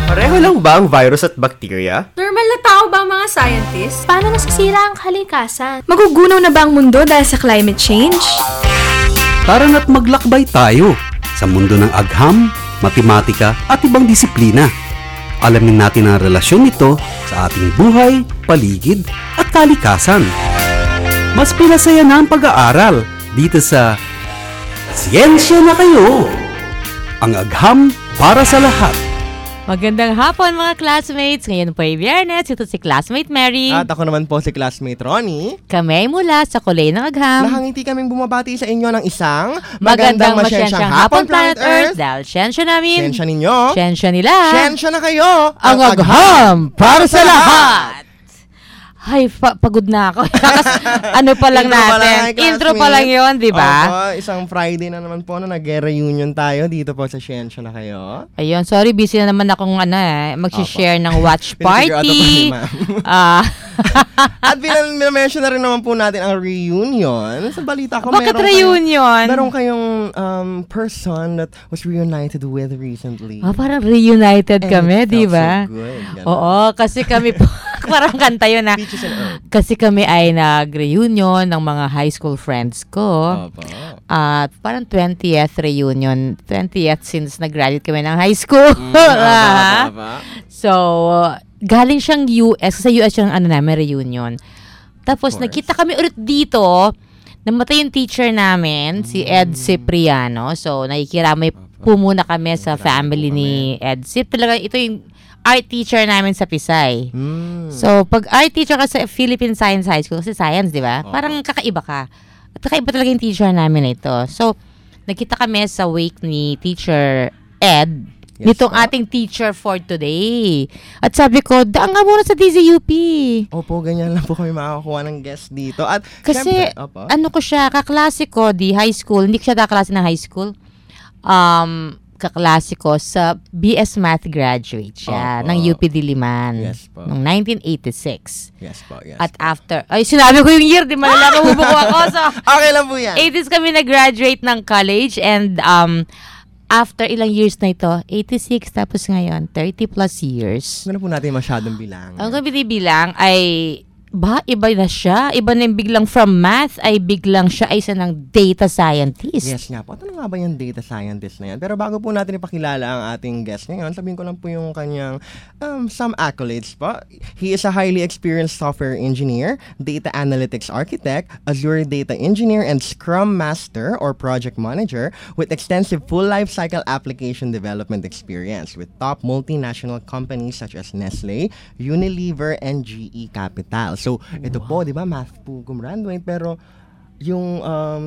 Pareho lang ba ang virus at bacteria? Normal na tao ba ang mga scientists? Paano nasisira ang kalikasan? Magugunaw na ba ang mundo dahil sa climate change? Tara na't maglakbay tayo sa mundo ng agham, matematika at ibang disiplina. Alamin natin ang relasyon nito sa ating buhay, paligid at kalikasan. Mas pinasaya na ang pag-aaral dito sa Siyensya na Kayo! Ang agham para sa lahat. Magandang hapon mga classmates! Ngayon po ay Biyernes. Ito si classmate Mary. At ako naman po si classmate Ronnie. Kami ay mula sa Kulay ng Agham. Nakangiti kaming bumabati sa inyo ng isang magandang masyensyang hapon Planet Earth. Dahil siyensya namin, Siyensya ninyo, siyensya nila, siyensya na kayo. ang agham para sa lahat! Ay, pagod na ako. Ano pa lang natin? Intro pa lang yun, di ba? Opo, isang Friday na naman po na nag-reunion tayo dito po sa Siyensya na Kayo. Ayun, sorry, busy na naman akong mag-share ng watch party. At mention na rin naman po natin ang reunion. Sa balita ko, bakit reunion? Meron kayong person that was reunited with recently. Parang reunited kami, di ba? So good. Oo, kasi kami po, parang kanta yun na. Kasi kami ay nag-reunion ng mga high school friends ko. At parang 20th reunion. 20th since nag-graduate kami ng high school. So, galing siyang US. Sa US yung namin reunion. Tapos, nagkita kami ulit dito. Namatay yung teacher namin, si Ed Cipriano. So, nakikiramay po muna kami sa family ni Ed Cip. Talaga, ito yung art teacher namin sa Pisay. So, pag art teacher ka sa Philippine Science High School, kasi science, di ba? Parang kakaiba ka. At kakaiba talaga yung teacher namin na ito. So, nagkita kami sa wake ni Teacher Ed, nitong ating teacher for today. At sabi ko, daan nga muna sa DZUP. Opo, ganyan lang po kami makakuha ng guest dito. At kasi, syempre, ko siya, kaklase ko, di high school, hindi ko siya kaklase ng high school. Kaklase ko sa BS Math graduate siya ng UP Diliman noong 1986. Yes po, yes. At after, sinabi ko yung year, di malalaman mo ko ako. So, okay lang po yan. 80s kami nag-graduate ng college and after ilang years na ito, 86 tapos ngayon, 30 plus years. Ano po natin masyadong bilang? Ang binibilang ay iba na siya. Iba na yung biglang from math ay biglang siya ay isa ng data scientist. Yes nga po. Ano nga ba yung data scientist na yan? Pero bago po natin ipakilala ang ating guest ngayon, sabihin ko lang po yung kanyang some accolades po. He is a highly experienced software engineer, data analytics architect, Azure data engineer, and Scrum Master or project manager with extensive full life cycle application development experience with top multinational companies such as Nestle, Unilever, and GE Capital. So, ito po, di ba, math po gumraduate, pero yung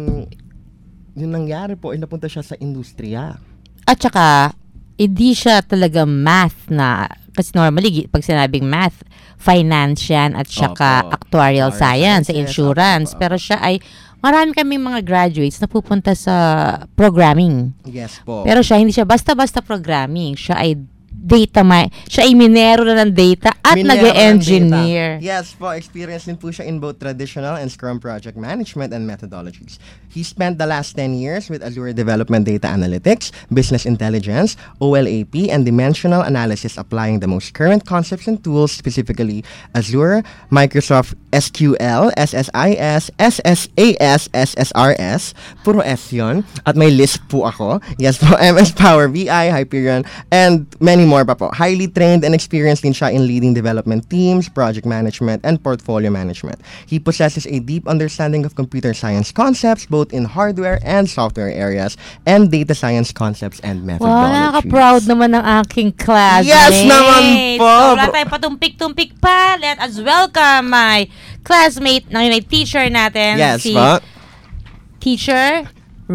nangyari po, napunta siya sa industriya. At saka, hindi siya talaga math na, kasi normally, pag sinabing math, finance yan at saka actuarial science, insurance. Pero siya ay, marami kaming mga graduates na pupunta sa programming. Yes po. Pero siya, hindi siya basta-basta programming. Siya ay siya ay minero na ng data at nag-engineer. Yes po, experienced din po siya in both traditional and Scrum project management and methodologies. He spent the last 10 years with Azure Development Data Analytics, Business Intelligence, OLAP, and Dimensional Analysis applying the most current concepts and tools, specifically Azure, Microsoft SQL, SSIS, SSAS, SSRS, puro S yun. At may list po ako. Yes po, MS Power BI, Hyperion, and many more pa po. Highly trained and experienced din siya in leading development teams, project management, and portfolio management. He possesses a deep understanding of computer science concepts, both in hardware and software areas, and data science concepts and methodologies. Wow, nakaka-proud naman ng aking classmate. Yes naman po! So, wala tayong patumpik-tumpik pa. Let us welcome my classmate, na yun ay teacher natin. Yes, si po. Teacher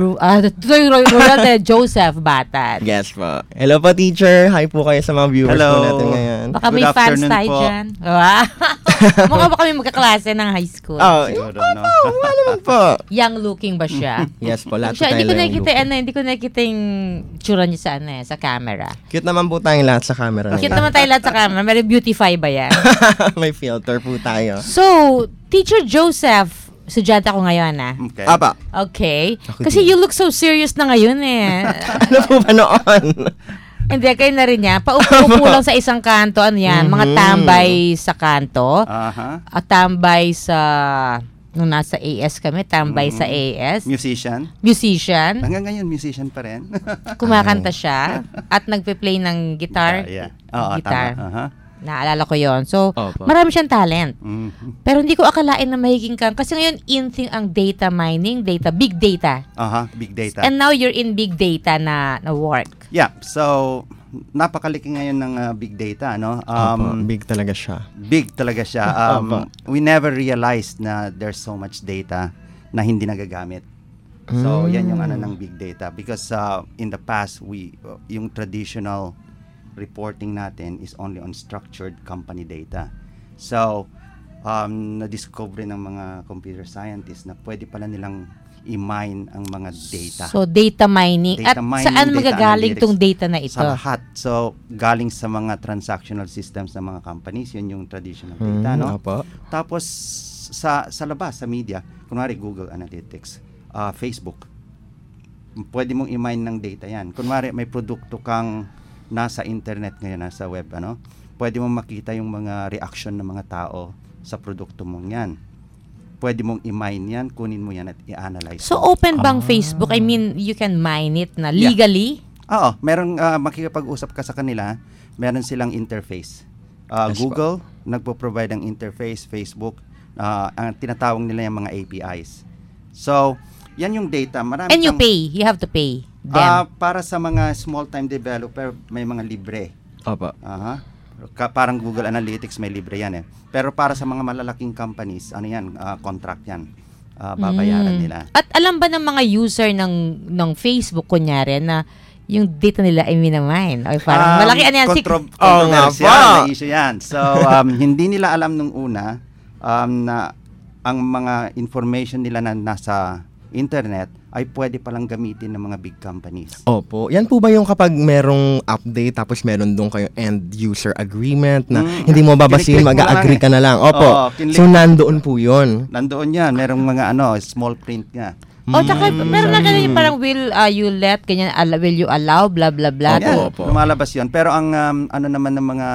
Joseph Batan. Yes po. Hello po, teacher. Hi po kayo sa mga viewers po natin ngayon. Baka may fans tayo dyan. Mukha ba kami magkaklase ng high school? Wala naman po. Young looking ba siya? Yes po, lahat siya, tayo hindi ko nakita yung tsura niya sa camera. Cute naman po tayong lahat sa camera. Cute naman tayo lahat sa camera. May beautify ba yan? May filter po tayo. So, Teacher Joseph, estudyante ako ngayon, Okay. Apa. Okay. Kasi you look so serious na ngayon eh. Ano po ba noon? Hindi, kayo na rin yan. Paupo lang sa isang kanto. Ano yan? Mga tambay sa kanto. Aha. At tambay sa... Nung nasa AS kami, tambay sa AS. Musician. Hanggang ngayon, musician pa rin. Kumakanta siya. At nagpe-play ng guitar. Yeah. Oo, Guitar. tama. Aha. Naalala ko yon. So, Opo. marami siyang talent. Mhm. Pero hindi ko akalain na mahiging kang. Kasi ngayon, in thing ang data mining, big data. Aha, big data. And now, you're in big data na work. Yeah, so napakaliki ngayon ng big data, no? Opo, big talaga siya. Big talaga siya. We never realized na there's so much data na hindi nagagamit. So, yan yung ng big data. Because in the past, yung traditional reporting natin is only on structured company data. So, na-discover ng mga computer scientists na pwede pala nilang i-mine ang mga data. So, data mining. Data At mining, saan data magagaling analytics. tong data na ito? Sa lahat. So, galing sa mga transactional systems ng mga companies, yun yung traditional data, no? Opo. Tapos, sa labas, sa media, kunwari Google Analytics, Facebook, pwede mong i-mine ng data yan. Kunwari, may produkto kang nasa internet ngayon, nasa web, pwede mong makita yung mga reaction ng mga tao sa produkto mong yan. Pwede mong i-mine yan, kunin mo yan at i-analyze. So, open bang Facebook? I mean, you can mine it na legally? Oo, merong makikipag-usap ka sa kanila, meron silang interface. Google, nagpo-provide ng interface, Facebook, ang tinatawag nila yung mga APIs. So, yan yung data. Marami And you pay. You have to pay them. Para sa mga small-time developer, may mga libre. Opo. Aha. Parang Google Analytics, may libre yan eh. Pero para sa mga malalaking companies, contract yan. Babayaran nila. At alam ba ng mga user ng Facebook, kunyari, na yung data nila ay minamine? O parang malaki yan. Controversial na issue yan. So, hindi nila alam nung una na ang mga information nila na nasa internet ay pwede palang gamitin ng mga big companies. Opo. Yan po ba yung kapag merong update tapos meron doon kayong end user agreement na hindi mo babasihin, kiniklik mo mag-agree ka na lang. Opo. Oo, So, nandoon po yun. Nandoon yan. Merong mga small print nga. Tsaka meron na ganyan parang will you let, ganyan, will you allow, blah, blah, blah. Yeah, lumalabas yun. Pero ang naman ng mga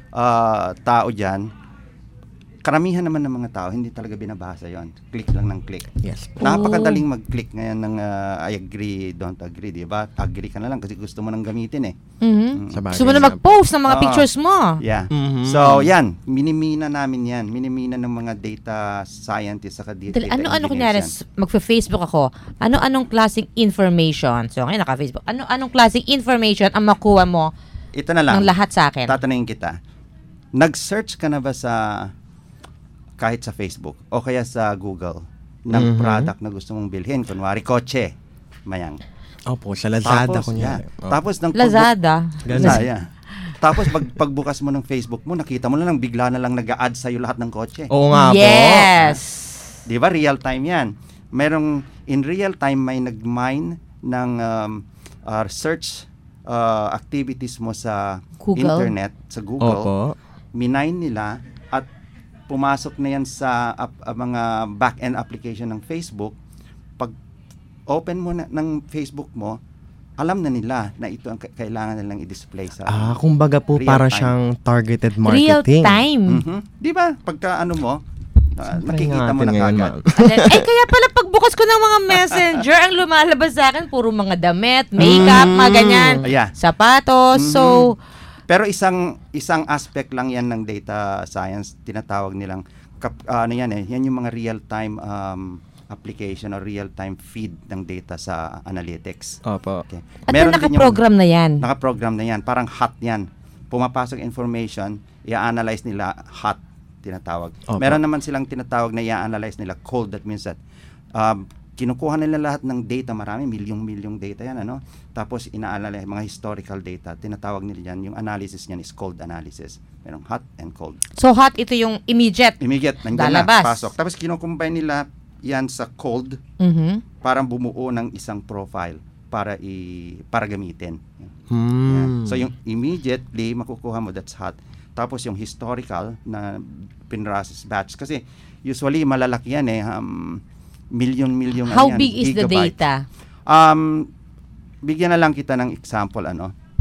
tao dyan, karamihan naman ng mga tao, hindi talaga binabasa yon. Click lang ng click. Yes po. Napakadaling mag-click ngayon ng I agree, don't agree, di ba? Agree ka na lang kasi gusto mo nang gamitin eh. Gusto mo na mag-post ng mga pictures mo. Yeah. So, yan. Minimina namin yan. Minimina ng mga data scientists saka data Ano engineers kunyari, yan. magfa-Facebook ako, anong klaseng information? So, ngayon naka-Facebook. Anong klaseng information ang makuha mo Ito na lang. ng lahat sa akin? Tatanungin kita. Nag-search ka na ba kahit sa Facebook o kaya sa Google ng product na gusto mong bilhin? Kunwari, kotse. Mayang. Opo, sa Lazada Tapos, kunyari. Tapos ng Lazada. Lazada. Tapos pagbukas mo ng Facebook mo, nakita mo na lang bigla na lang nag-a-add sa'yo lahat ng kotse. Oo nga po. Yes. Di ba? Real time yan. In real time may nag-mine ng search activities mo sa Google. internet, sa Google. Opo. Minine nila at pumasok na yan sa mga back-end application ng Facebook. Pag open mo ng Facebook mo, alam na nila na ito ang kailangan nilang i-display sa Kumbaga po real para time. siyang targeted Real marketing. time. Di ba? Pagka mo, nakikita mo na ngayon, kagad. ma'am. Kaya pala pagbukas ko ng mga messenger, ang lumalabas sa akin, puro mga damit, makeup, mga ganyan, Yeah. sapatos. So, Pero isang aspect lang yan ng data science, tinatawag nilang yan yung mga real-time application or real-time feed ng data sa analytics. Opo. Okay. at Meron din yung nakaprogram na yan. nakaprogram na yan, parang hot yan. Pumapasok information, i-analyze nila hot, tinatawag. Opo. Meron naman silang tinatawag na i-analyze nila cold. That means that kinukuha nila lahat ng data, marami, milyong data yan, Tapos ina-analyze mga historical data, tinatawag nila yan, yung analysis niyan is cold analysis. Merong hot and cold. So, hot, ito yung immediate. Immediate, nandiyan na, Lalabas. pasok. Tapos kinukumbine nila yan sa cold, parang bumuo ng isang profile para gamitin. Yan. So, yung immediately, makukuha mo, that's hot. Tapos yung historical na pinrocess batch. Kasi usually malalaki yan million How yan, big is the gigabyte. data? Bigyan na lang kita ng example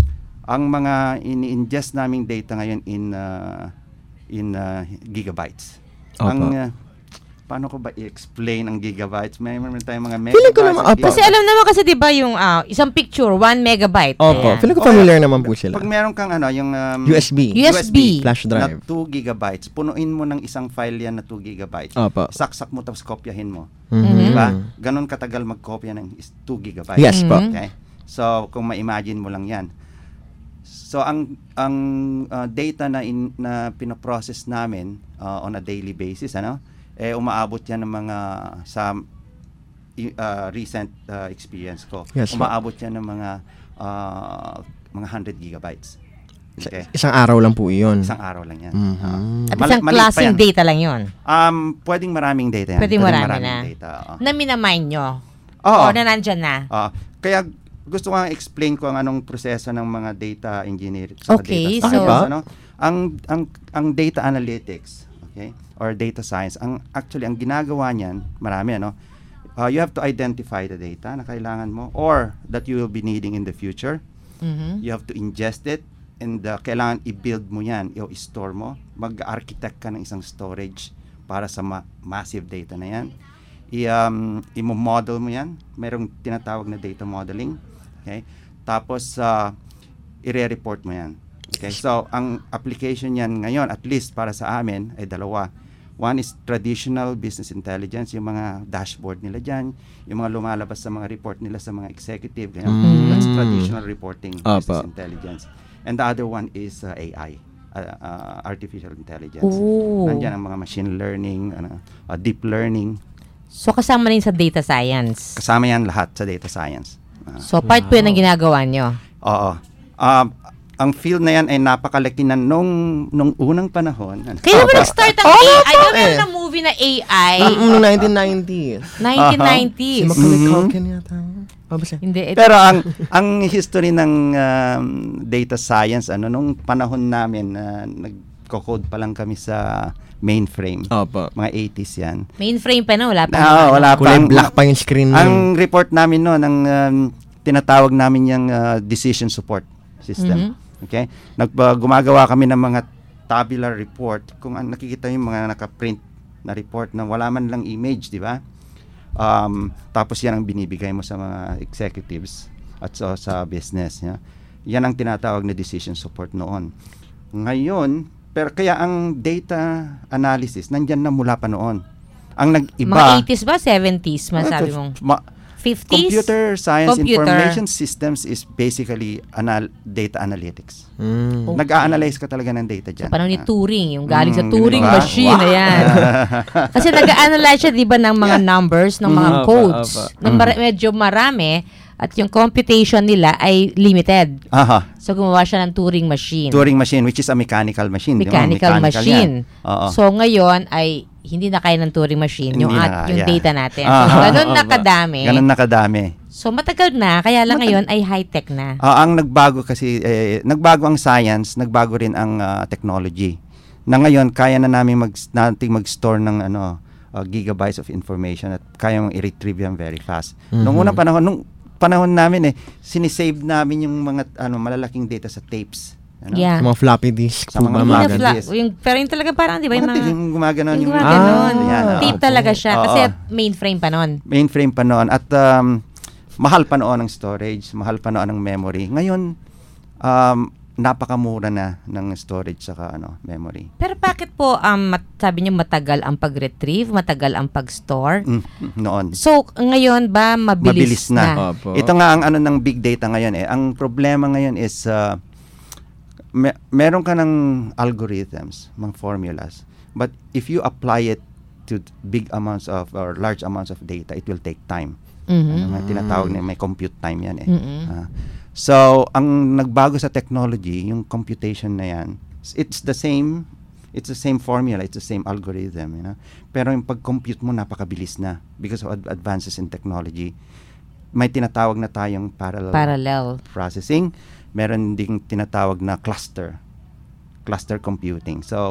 Ang mga ini-ingest naming data ngayon in gigabytes. Opo. Paano ko ba i-explain ang gigabytes? May tayong mga Feeling ko megabytes. naman, opo. Kasi alam naman kasi 'di ba yung isang picture 1 megabyte. Opo. Ayan. Feeling ko familiar naman po sila. Pag meron kang yung USB. USB. Flash na drive. 2 gigabytes, punuin mo ng isang file yan na 2 gigabytes. Opo. Saksak mo tapos kopyahin mo. Mhm. Diba? Ganon katagal magkopya ng 2 gigabytes. Yes po. Okay. So, kung ma-imagine mo lang yan. So, ang data na pinoprocess namin on a daily basis, umaabot yan ng mga sa recent experience ko. Yes, Umaabot yan ng mga 100 gigabytes. Okay. Isang araw lang po iyon. Isang araw lang yan. Mhm. At isang maliit pa klaseng yan. data lang 'yon. Pwedeng maraming data yan. Pwedeng marami na. Data, oo. Na minamine nyo. Oo. O na nandyan na. Kaya gusto ko nga explain ko anong proseso ng mga data engineer sa Okay, data so- science. Ang data analytics, okay, or data science, ang ginagawa niyan, marami you have to identify the data na kailangan mo or that you will be needing in the future. Mhm. You have to ingest it and kailangan i-build mo yan, i-store mo. Mag-architect ka ng isang storage para sa massive data na yan. I-model mo yan. Merong tinatawag na data modeling. Okay? Tapos, i-report mo yan. Okay? So, ang application yan ngayon, at least para sa amin, ay dalawa. One is traditional business intelligence, yung mga dashboard nila dyan, yung mga lumalabas sa mga report nila sa mga executive. Ganyan. That's traditional reporting, business intelligence. And the other one is AI, artificial intelligence. Ooh. Nandiyan ang mga machine learning, deep learning. So kasama rin sa data science. Kasama yan lahat sa data science. So part po yan ang ginagawa nyo. Oo. Ang field na yan ay napakalaki na nung unang panahon. Kaya ba nag-start ang AI? Alam mo na movie na AI? Noong 1990s. 1990s. Si Macaulay Culkin yata. Basta. Hindi. Pero ang history ng data science, nung panahon namin, nagko-code pa lang kami sa mainframe. Opo. Mga 80s yan. Mainframe pa na, wala pa. Wala pa. Kulay black pa yung screen nun. Ang report namin noon, ang tinatawag namin yung decision support system. Okay? Gumagawa kami ng mga tabular report. Kung nakikita yung mga naka-print na report na wala man lang image, di ba? Tapos yan ang binibigay mo sa mga executives at sa business. Yan ang tinatawag na decision support noon. Ngayon, pero kaya ang data analysis, nandyan na mula pa noon. Ang nag-iba... Mga 80s ba? 70s? Masabi mong 50s? Computer science information systems is basically data analytics. Nag-a-analyze ka talaga ng data dyan. Sa panahon ni Turing, yung galing sa Turing diba? machine, ayan. Kasi nag-a-analyze siya, di ba, ng mga numbers, ng mga codes, na medyo marami, at yung computation nila ay limited. So, gumawa siya ng Turing machine. Turing machine, which is a mechanical machine. Mechanical machine. Oo. So, ngayon ay hindi na kaya ng Turing machine yung data natin. So, ganun nakadami. Ganun nakadami. So, matagal na, kaya lang ngayon ay high-tech na. Ang nagbago kasi, nagbago ang science, nagbago rin ang technology. Na ngayon, kaya na namin nating mag-store ng gigabytes of information at kaya mong i-retrieve yan very fast. Nung unang panahon namin sinisave namin yung mga malalaking data sa tapes. Yeah. Sa mga floppy disk. Sa mga floppy disk. Pero yung talaga parang, di ba, yung gumaganon. Yung gumaganon. Yan, Tape talaga siya. Kasi mainframe pa noon. Mainframe pa noon. At mahal pa noon ang storage, mahal pa noon ang memory. Ngayon, napakamura na ng storage saka memory. Pero bakit po, sabi niyo matagal ang pag-retrieve, matagal ang pag-store? Noon. So, ngayon ba mabilis na? Opo. Ito nga ang ng big data ngayon. Ang problema ngayon is meron ka ng algorithms, mga formulas. But if you apply it to big amounts of or large amounts of data, it will take time. Tinatawag na may compute time yan So, ang nagbago sa technology, yung computation na yan, it's the same formula, it's the same algorithm, Pero yung pag-compute mo napakabilis na because of advances in technology. May tinatawag na tayong parallel processing. Meron ding tinatawag na cluster computing. So,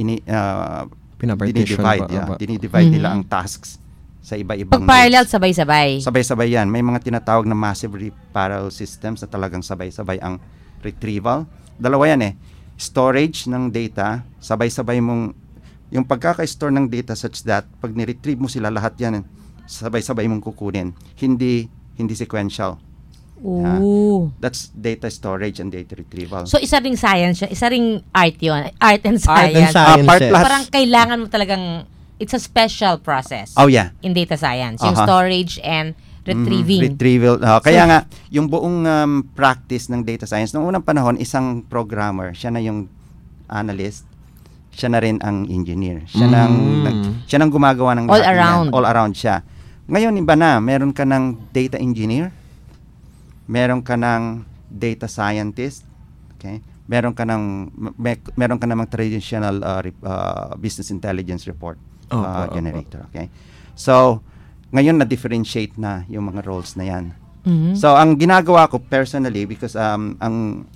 dinidivide nila ang tasks sa iba-ibang Pag parallel, sabay-sabay. Sabay-sabay yan. May mga tinatawag na massive parallel systems na talagang sabay-sabay ang retrieval. Dalawa yan storage ng data, sabay-sabay mong, yung pagkaka-store ng data such that pag ni-retrieve mo sila lahat yan, sabay-sabay mong kukunin. Hindi sequential. Ooh. That's data storage and data retrieval. So, isa ring science siya. Isa ring art yun. Art and Art and science. science. Part plus. Parang kailangan mo talagang, it's a special process Oh yeah. in data science. Yung Aha. storage and retrieving. Retrieval. Kaya nga, yung buong practice ng data science, noong unang panahon, isang programmer, siya na yung analyst, siya na rin ang engineer. Siya nang gumagawa ng All lahat yan. around. All around siya. Ngayon, iba na. Meron ka ng data engineer, meron ka ng data scientist, okay? Meron ka namang traditional business intelligence report generator, okay? So, ngayon na-differentiate na yung mga roles na yan. Mhm. So, ang ginagawa ko personally, because ang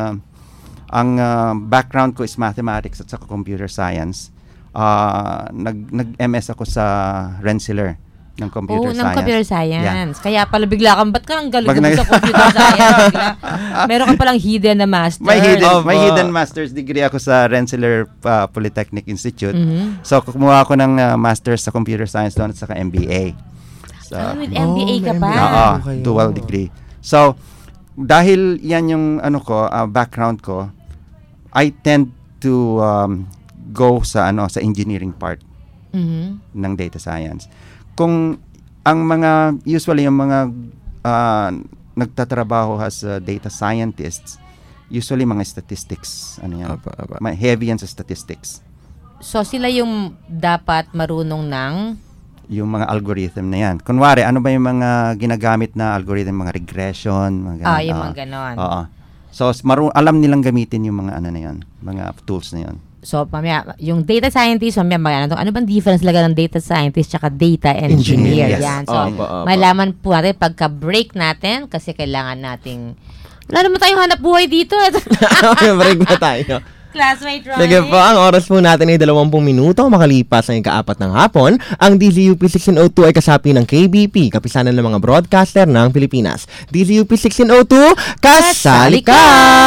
background ko is mathematics at saka computer science, nag-MS ako sa Rensselaer ng computer science. ng computer science. Yeah. Kaya pala bigla kang, ba't ka ang galing Pag mo sa computer science? Bigla. Meron ka palang hidden na master. May hidden master's degree ako sa Rensselaer Polytechnic Institute. Mhm. So, kumuha ako ng master's sa computer science doon at saka MBA. So, With MBA ka pa. Okay. dual degree. So, dahil yan yung background ko, I tend to go sa engineering part Mhm. ng data science. Kung ang usually yung mga nagtatrabaho as data scientists, usually mga statistics, heavy yan sa statistics. So, sila yung dapat marunong ng Yung mga algorithm na yan. Kunwari, ano ba yung mga ginagamit na algorithm, mga regression, mga yung mga ganon. Oo. So, alam nilang gamitin yung mga na yan, mga tools na yan. So, mamaya, yung data scientist, mamaya, ano bang difference talaga ng data scientist tsaka data engineer? Yes. Yan. So, Opo. malaman po natin pagka-break natin kasi kailangan nating, wala naman tayong hanap buhay dito. Break na tayo. Classmate Ronnie. Sige po, ang oras po natin ay 20 minuto makalipas ng ika-4 ng hapon. Ang DZUP 1602 ay kasapi ng KBP, Kapisanan ng mga Broadcaster ng Pilipinas. DZUP 1602, kasali ka!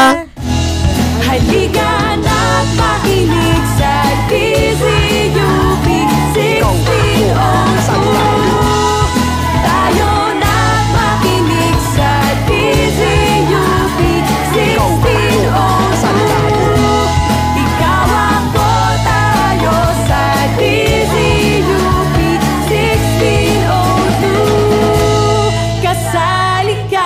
Halika na't makinig sa DZUP 1602. Tayo na't makinig sa DZUP 1602. Ikaw ako, tayo sa DZUP 1602. Kasali ka!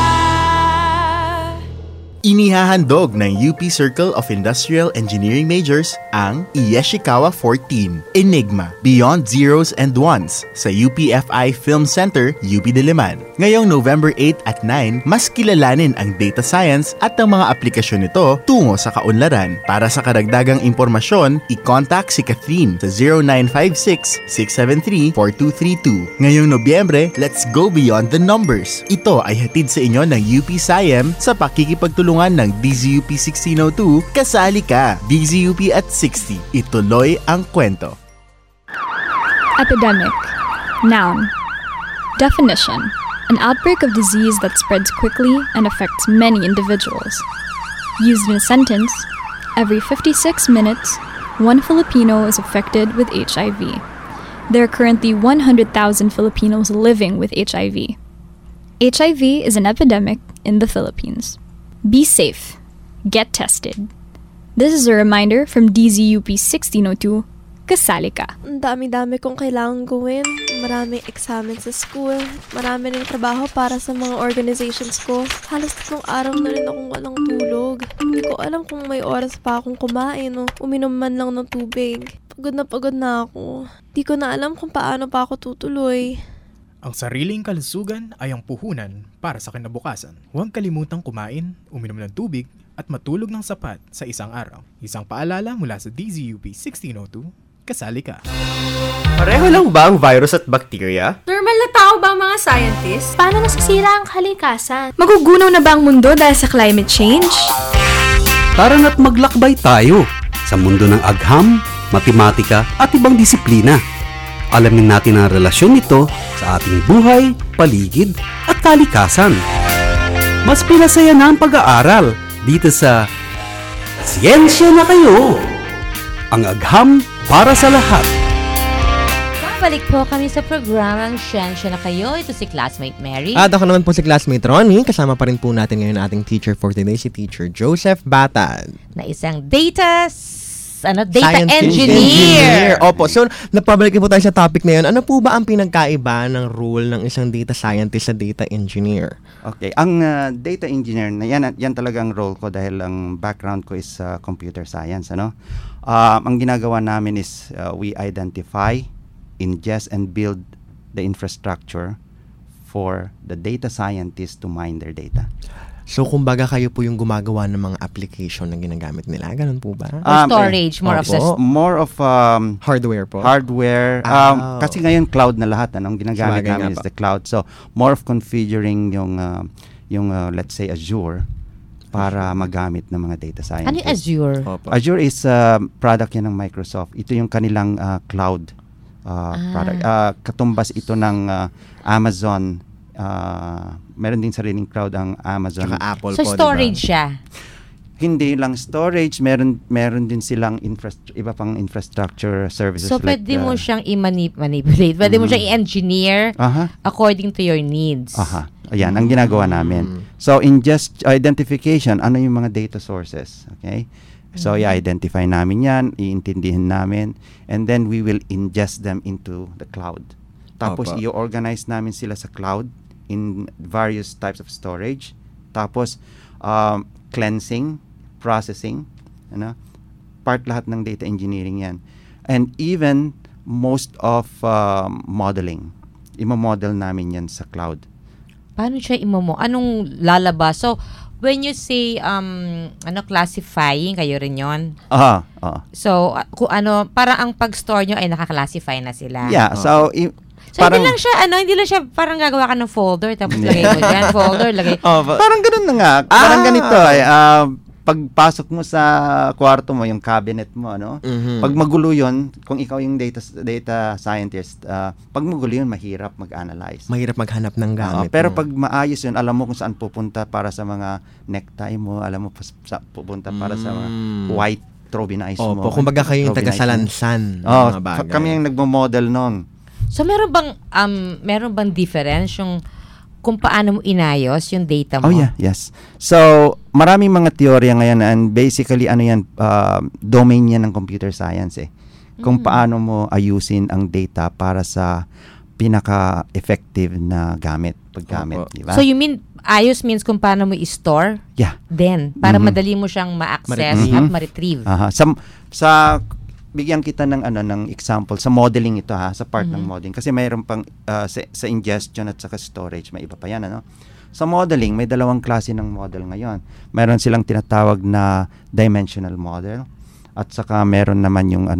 Inihahandog ng UP Circle of Industrial Engineering Majors ang Iyeshikawa 14, Enigma, Beyond Zeros and Ones sa UPFI Film Center, UP Diliman. Ngayong November 8 at 9, mas kilalanin ang data science at ang mga aplikasyon nito tungo sa kaunlaran. Para sa karagdagang impormasyon, i-contact si Catherine sa 0956-673-4232. Ngayong Nobyembre, let's go beyond the numbers. Ito ay hatid sa inyo ng UP SIEM sa pakikipagtulungan ng DZUP 1602, kasali ka. DZUP at 60. Ituloy ang kwento. Epidemic. Noun. Definition. An outbreak of disease that spreads quickly and affects many individuals. Used in a sentence, every 56 minutes, one Filipino is affected with HIV. There are currently 100,000 Filipinos living with HIV. HIV is an epidemic in the Philippines. Be safe. Get tested. This is a reminder from DZUP 1602, kasali ka. Ang dami-dami kong kailangan gawin. Maraming examen sa school. Marami rin trabaho para sa mga organizations ko. Halos 3 araw na rin akong walang tulog. Hindi ko alam kung may oras pa akong kumain o uminom man lang ng tubig. Pagod na ako. Di ko na alam kung paano pa ako tutuloy. Ang sariling kalusugan ay ang puhunan para sa kinabukasan. Huwag kalimutang kumain, uminom ng tubig, at matulog ng sapat sa isang araw. Isang paalala mula sa DZUP 1602, kasali ka. Pareho lang ba ang virus at bacteria? Normal na tao ba ang mga scientists? Paano nasisira ang kalikasan? Magugunaw na ba ang mundo dahil sa climate change? Tara na't maglakbay tayo sa mundo ng agham, matematika at ibang disiplina. Alamin natin ang relasyon nito sa ating buhay, paligid at kalikasan. Mas pinasaya na ang pag-aaral dito sa Siyensya na kayo! Ang agham para sa lahat. Balik po kami sa programang Siyensya na kayo. Ito si Classmate Mary. At ako naman po si Classmate Ronnie. Kasama pa rin po natin ngayon ating teacher for today, si Teacher Joseph Batad. Na isang data Scientist engineer. Opo. So, napabalik po tayo sa topic na yun. Ano po ba ang pinagkaiba ng role ng isang data scientist sa data engineer? Okay, ang data engineer, na yan talagang role ko dahil ang background ko is computer science. Ang ginagawa namin is we identify, ingest, and build the infrastructure for the data scientists to mine their data. So, kumbaga kayo po yung gumagawa ng mga application na ginagamit nila. Ganun po ba? Storage, more of hardware po. Hardware. Kasi ngayon cloud na lahat. Ang ginagamit namin is the cloud. So, more of configuring yung let's say Azure para magamit ng mga data scientists. Ano yung Azure? Azure is product yan ng Microsoft. Ito yung kanilang cloud product. Katumbas ito ng Amazon. Meron din sariling cloud ang Amazon. Saka Apple so po, storage diba? siya? Hindi lang storage, meron din silang iba pang infrastructure services. So pwede mo siyang i-manipulate, pwede mo siyang i-engineer according to your needs. Ayan, ang ginagawa namin. So in just identification, ano yung mga data sources? Okay? So i-identify namin yan, iintindihin namin, and then we will ingest them into the cloud. Tapos i-organize namin sila sa cloud in various types of storage. Tapos cleansing, processing, part lahat ng data engineering yan. And even most of modeling. Imo-model namin yan sa cloud. Paano siya anong lalabas? So, when you say classifying, kayo rin yon. So, parang ang pag-store nyo ay naka-classify na sila. Yeah, so parang, hindi lang siya parang gagawa ka ng folder tapos lagay mo dyan, folder, lagay. Parang ganun na nga. Parang ganito pagpasok mo sa kwarto mo, yung cabinet mo, pag magulo yun, kung ikaw yung data scientist, pag magulo yun, mahirap mag-analyze. Mahirap maghanap ng gamit. Pero pag maayos yun, alam mo kung saan pupunta para sa mga necktie mo, alam mo pupunta para sa mga white trobinize mo. Kumbaga kayo yung taga-salansan. Mga bagay. Kami yung nagmo-model nun. So meron bang difference yung kung paano mo inayos yung data mo? Yes. So maraming mga teorya ngayon and basically domain yan ng computer science kung paano mo ayusin ang data para sa pinaka-effective na paggamit, di ba? So you mean ayos means kung paano mo i-store? Yeah. Then para madali mo siyang ma-access at ma-retrieve. Bigyan kita ng example sa modeling ito sa part ng modeling kasi mayroon pang sa ingestion at saka storage, may iba pa yan Sa modeling may dalawang klase ng model ngayon. Mayroon silang tinatawag na dimensional model at saka meron naman yung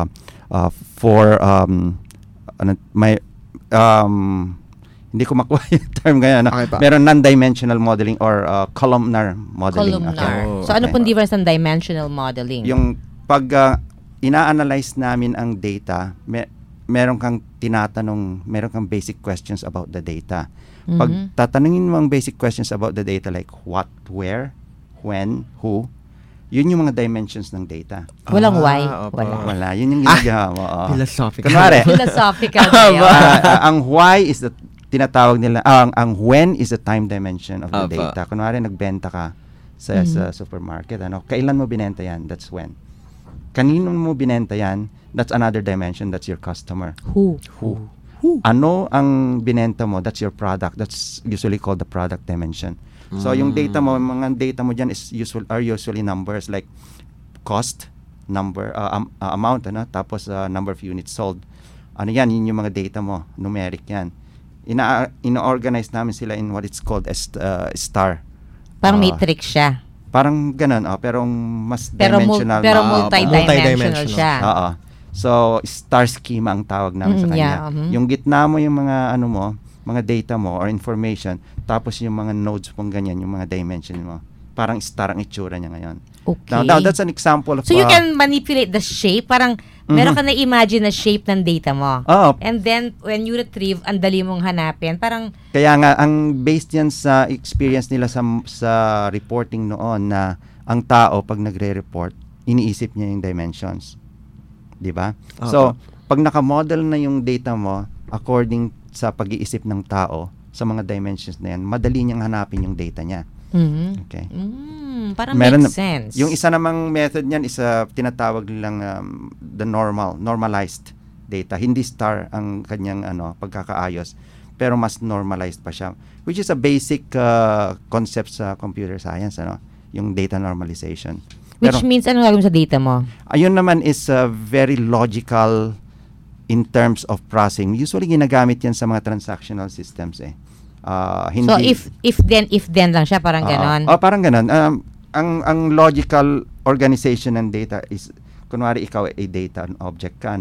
hindi ko makuha yung term ngayon. Meron non-dimensional modeling or columnar modeling. So ano pong difference ng dimensional modeling? Yung pag ina-analyze namin ang data, meron kang meron kang basic questions about the data. Pag tatanungin mo ang basic questions about the data like what, where, when, who, yun yung mga dimensions ng data. Walang why? Wala. Yun yung ginagawa mo. Philosophical. Kunwari, philosophical ang why is the tinatawag nila, ang when is the time dimension of the data. Kunwari, nagbenta ka sa supermarket. Kailan mo binenta yan? That's when. Kanino mo binenta yan? That's another dimension. That's your customer. Who? Ano ang binenta mo? That's your product. That's usually called the product dimension. So yung data mo, mga data mo dyan are usually numbers like cost, number, amount, tapos number of units sold. Yun yung mga data mo. Numeric yan. Ina-organize namin sila in what it's called as star. Parang matrix siya. Parang ganun, pero mas dimensional. Pero multi-dimensional siya. So, star schema ang tawag namin sa kanya. Yung gitna mo yung mga mga data mo or information, tapos yung mga nodes pong ganyan, yung mga dimension mo. Parang star ang itsura niya ngayon. Okay. Now that's an example of... So you can manipulate the shape, parang Meron ka na-imagine na shape ng data mo. Oo. And then, when you retrieve, ang dali mong hanapin. Parang, Kaya nga, ang based yan sa experience nila sa reporting noon na ang tao, pag nagre-report, iniisip niya yung dimensions. Di ba? So, pag nakamodel na yung data mo, according sa pag-iisip ng tao, sa mga dimensions na yan, madali niyang hanapin yung data niya. Okay. Parang makes sense. Yung isa namang method niyan is tinatawag nilang the normalized data. Hindi star ang kanyang pagkakaayos, pero mas normalized pa siya, which is a basic concept sa computer science, yung data normalization. Which means, ano gagawin sa data mo? Ayun naman is very logical in terms of processing. Usually ginagamit yan sa mga transactional systems hindi, so if then lang siya, parang ganon. Parang ganon. Ang logical organization ng data is, kunwari ikaw ay data object ka,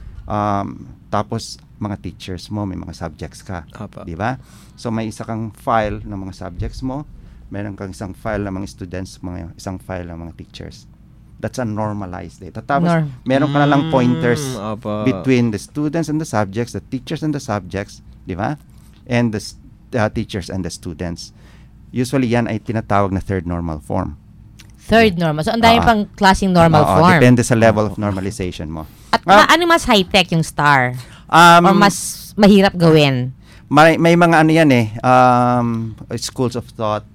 tapos mga teachers mo, may mga subjects ka, di ba? So may isa kang file ng mga subjects mo, meron kang isang file ng mga students, isang file ng mga teachers. That's a normalized data. Tapos meron ka na lang pointers between the students and the subjects, the teachers and the subjects, di ba? And the teachers and the students. Usually yan ay tinatawag na third normal form. Third normal. So, ang dami pang klaseng normal form. Depende sa level of normalization mo. At ano mas high-tech yung star? Or mas mahirap gawin? May mga ano yan schools of thought.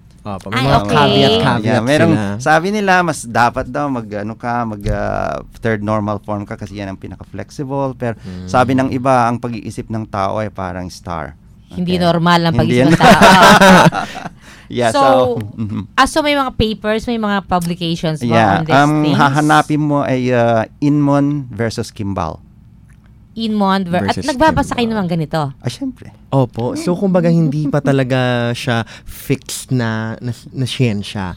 Caveat merong, sabi nila, mas dapat daw mag third normal form ka kasi yan ang pinaka-flexible. Pero sabi ng iba, ang pag-iisip ng tao ay parang star. Hindi normal ang pag-isip ng tao. Yeah, so may mga papers, may mga publications mo on these things? Hahanapin mo ay Inmon versus Kimball. Inmon at nagbabasa kayo naman ganito? Syempre. Opo. So, kumbaga, hindi pa talaga siya fixed na siyensya.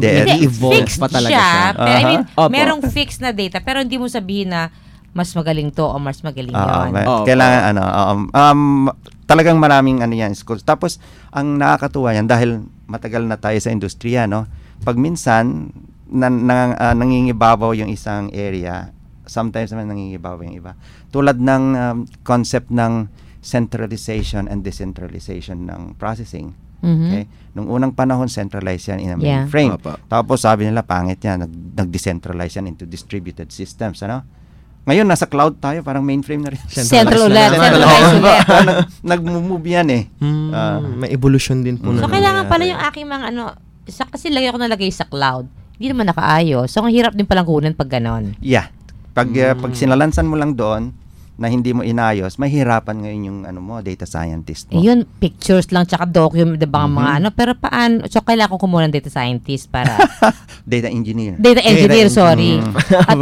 Evolve pa talaga siya. Pero, I mean, Opo. merong fixed na data, pero hindi mo sabihin na mas magaling to o mas magaling yun. Kailangan, talagang maraming yan, schools. Tapos, ang nakakatuwa yan, dahil matagal na tayo sa industriya, pag minsan, nangingibabaw yung isang area, sometimes naman nangingibabaw yung iba. Tulad ng concept ng centralization and decentralization ng processing. Okay? Nung unang panahon, centralized yan in a mainframe. Tapos, sabi nila, pangit yan, nag-decentralize yan into distributed systems, Ngayon, nasa cloud tayo, parang mainframe na rin. Central ulit. Centralized ulit. Nag-move yan may evolution din po. So, kailangan pala yung aking mga kasi lagay ako nalagay sa cloud. Hindi naman nakaayos. So, ang hirap din palang kunin pag ganon. Yeah. Pag sinalansan mo lang doon, na hindi mo inayos, mahirapan ngayon yung data scientist mo. Yun, pictures lang, tsaka document, diba, mga pero paano? So, kailangan ko kumuha ng data scientist para... Data engineer. Data engineer, sorry. At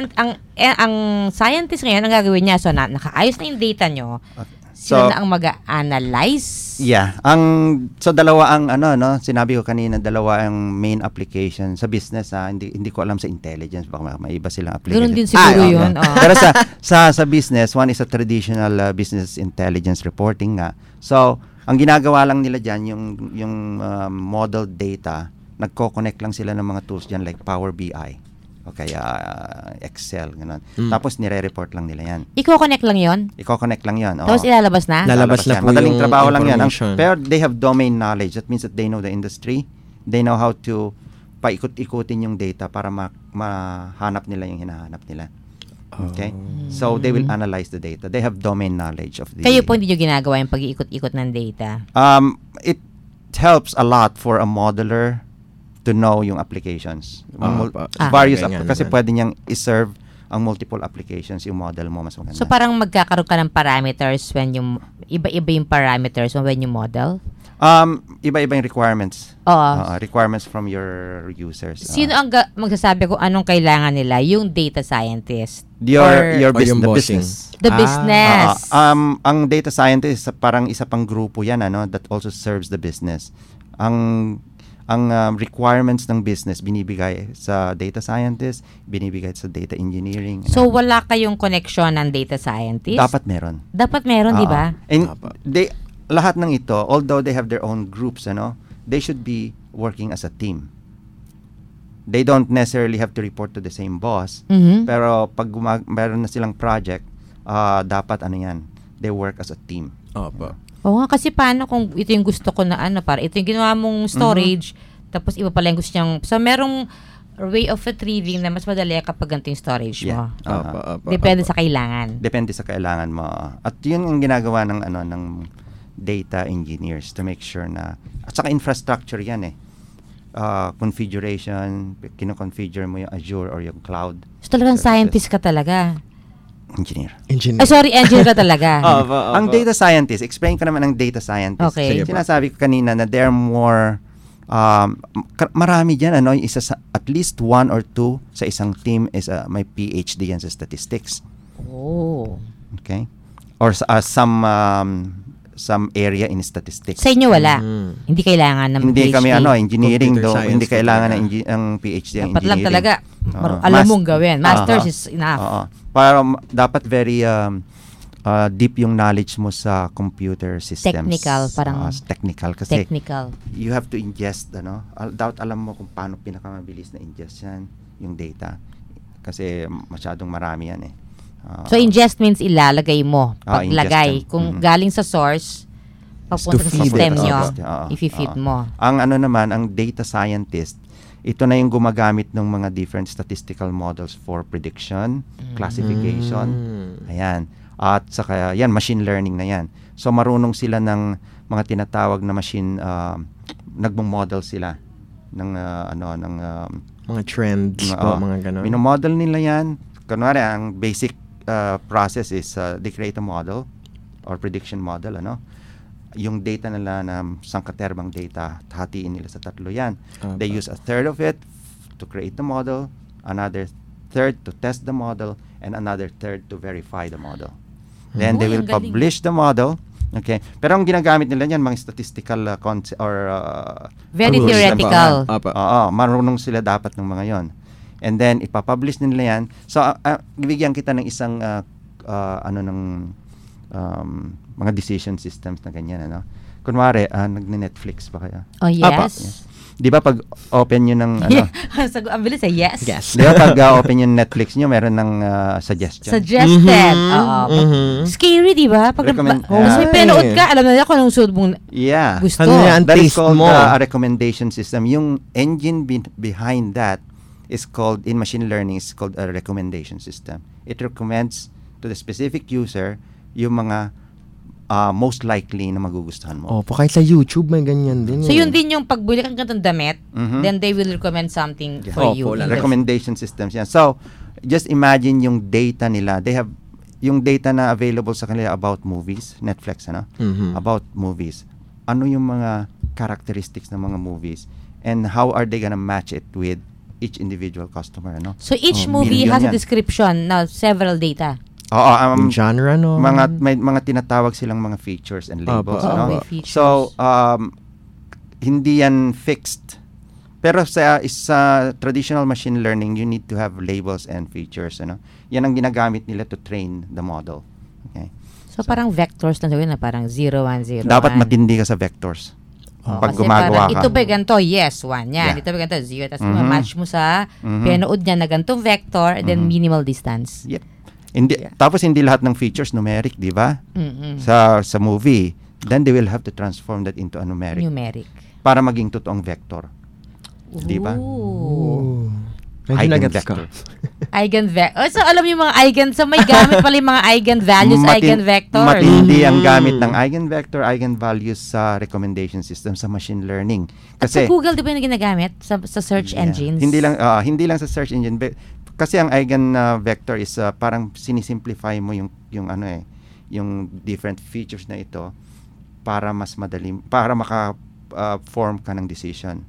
ang scientist ngayon, ang gagawin niya, so nakaayos na yung data nyo, sila na ang mag-analyze. Yeah. So dalawa ang sinabi ko kanina, dalawa ang main application sa business. Hindi ko alam sa intelligence, baka may iba silang application. Ganun din siguro yun. Pero sa business, one is a traditional business intelligence reporting nga. So, ang ginagawa lang nila diyan yung model data, nagko-connect lang sila ng mga tools diyan like Power BI. O kaya Excel, gano'n. Tapos nire-report lang nila yan. Iko-connect lang yon? Iko-connect lang yon. Tapos ilalabas na? Lalabas na po madaling yung trabaho lang yan. information. Pero they have domain knowledge. That means that they know the industry. They know how to paikot-ikutin yung data para mahanap nila yung hinahanap nila. Okay? So, they will analyze the data. They have domain knowledge of the... Kayo po hindi nyo ginagawa yung pag-iikot-ikot ng data? It helps a lot for a modeler to know yung applications. Various kasi pwede niyang i-serve ang multiple applications yung model mo mas maganda. So parang magkakaroon ka ng parameters when yung iba-iba yung parameters when you model? Iba-iba yung requirements. Requirements from your users. Sino ang magsasabi kung anong kailangan nila? Yung data scientist? Your business. The business. Ang data scientist parang isa pang grupo yan that also serves the business. Ang requirements ng business binibigay sa data scientist, binibigay sa data engineering. So wala kayong connection ng data scientist? Dapat meron. Dapat meron, di ba? And lahat ng ito, although they have their own groups, they should be working as a team. they don't necessarily have to report to the same boss. Pero pag meron na silang project, dapat they work as a team. Opo. Oo nga, kasi paano kung ito yung gusto ko na para ito yung ginawa mong storage, tapos iba pala yung gusto niyang, so merong way of retrieving na mas madali kapag ganito yung storage mo. Depende sa kailangan. Depende sa kailangan mo. At yun ang ginagawa ng ng data engineers to make sure na, at saka infrastructure yan configuration, kino-configure mo yung Azure or yung cloud. So talagang scientist ka talaga. Engineer. Engineer ka talaga. Ang data scientist, explain ko naman ang data scientist. Okay. Sinasabi ko kanina na they're more marami dyan, at least 1 or 2 sa isang team is may PhD yan sa statistics. Oh. Okay? Or some area in statistics. Sa inyo wala? Hindi kailangan ng hindi PhD? Hindi kami, engineering Computer hindi kailangan science, ng PhD ang dapat engineering. lang talaga, alam mong gawin. Masters is enough. Para dapat very deep yung knowledge mo sa computer systems. Technical, parang technical kasi technical. You have to ingest, dapat alam mo kung paano pinakamabilis na ingest yan, yung data. Kasi masyadong marami yan so ingest means ilalagay mo, paglagay. Ingest, kung galing sa source, papunta sa system nyo, i-feed mo. Ang naman, ang data scientist, ito na yung gumagamit ng mga different statistical models for prediction, classification. Ayan. At saka yan, machine learning na yan. So marunong sila ng mga tinatawag na machine, nagmo-model sila ng mga trends mga ganun. Minomodel nila yan. Kunwari, ang basic process is they create a model or prediction model, yung data nila na sangkaterbang data, hatiin nila sa 3 yan. They use a third of it to create the model, another third to test the model, and another third to verify the model. Then they will publish the model. Okay. Pero ang ginagamit nila yan, mga statistical concept or very theoretical. Marunong sila dapat ng mga yon. And then ipapublish nila yan. So bibigyan kita ng isang mga decision systems na ganyan, Kunwari, nagne-Netflix ba kayo? Oh, yes. Yes. Di ba pag open nyo ng ang bilis yes. Di ba pag open yung Netflix nyo, meron ng suggestion? Suggested. Scary, di ba? Pag may penood ka, alam na nila kung anong suod mong gusto. That is called a recommendation system. Yung engine behind that is called, in machine learning, is called a recommendation system. It recommends to the specific user yung mga most likely na magugustuhan mo. Kahit sa YouTube may ganyan din. So yun din yung pagbili kang ganitong damit, then they will recommend something for you. Recommendation systems yan. So, just imagine yung data nila. They have yung data na available sa kanila about movies, Netflix, about movies. Ano yung mga characteristics ng mga movies and how are they gonna match it with each individual customer, So each movie has a description na several data. Genre, may mga tinatawag silang mga features and labels, Features. So, hindi yan fixed. Pero sa traditional machine learning, you need to have labels and features, Yan ang ginagamit nila to train the model. Okay. So parang vectors na gawin na parang 0, 1, 0, Dapat matindi ka sa vectors. Pag gumagawa ka. Ito ba ganito? Yes, 1 yan. Ito ba ganito? 0. Tapos match mo sa pinood niya na ganitong vector and then minimal distance. Yep. Tapos hindi lahat ng features numeric, di ba? Sa movie, then they will have to transform that into a numeric. Para maging totoong vector. Di ba? Eigenvector. Eigenvector. So alam niyo mga eigen, so may gamit pala yung mga eigenvalues, eigenvectors. Matindi ang gamit ng eigenvector, eigenvalues sa recommendation system sa machine learning. Kasi sa Google di ba yung ginagamit sa search engines? Hindi lang sa search engine. Kasi ang eigenvector is parang sinisimplify mo yung different features na ito para mas madali, para maka-form ka ng decision.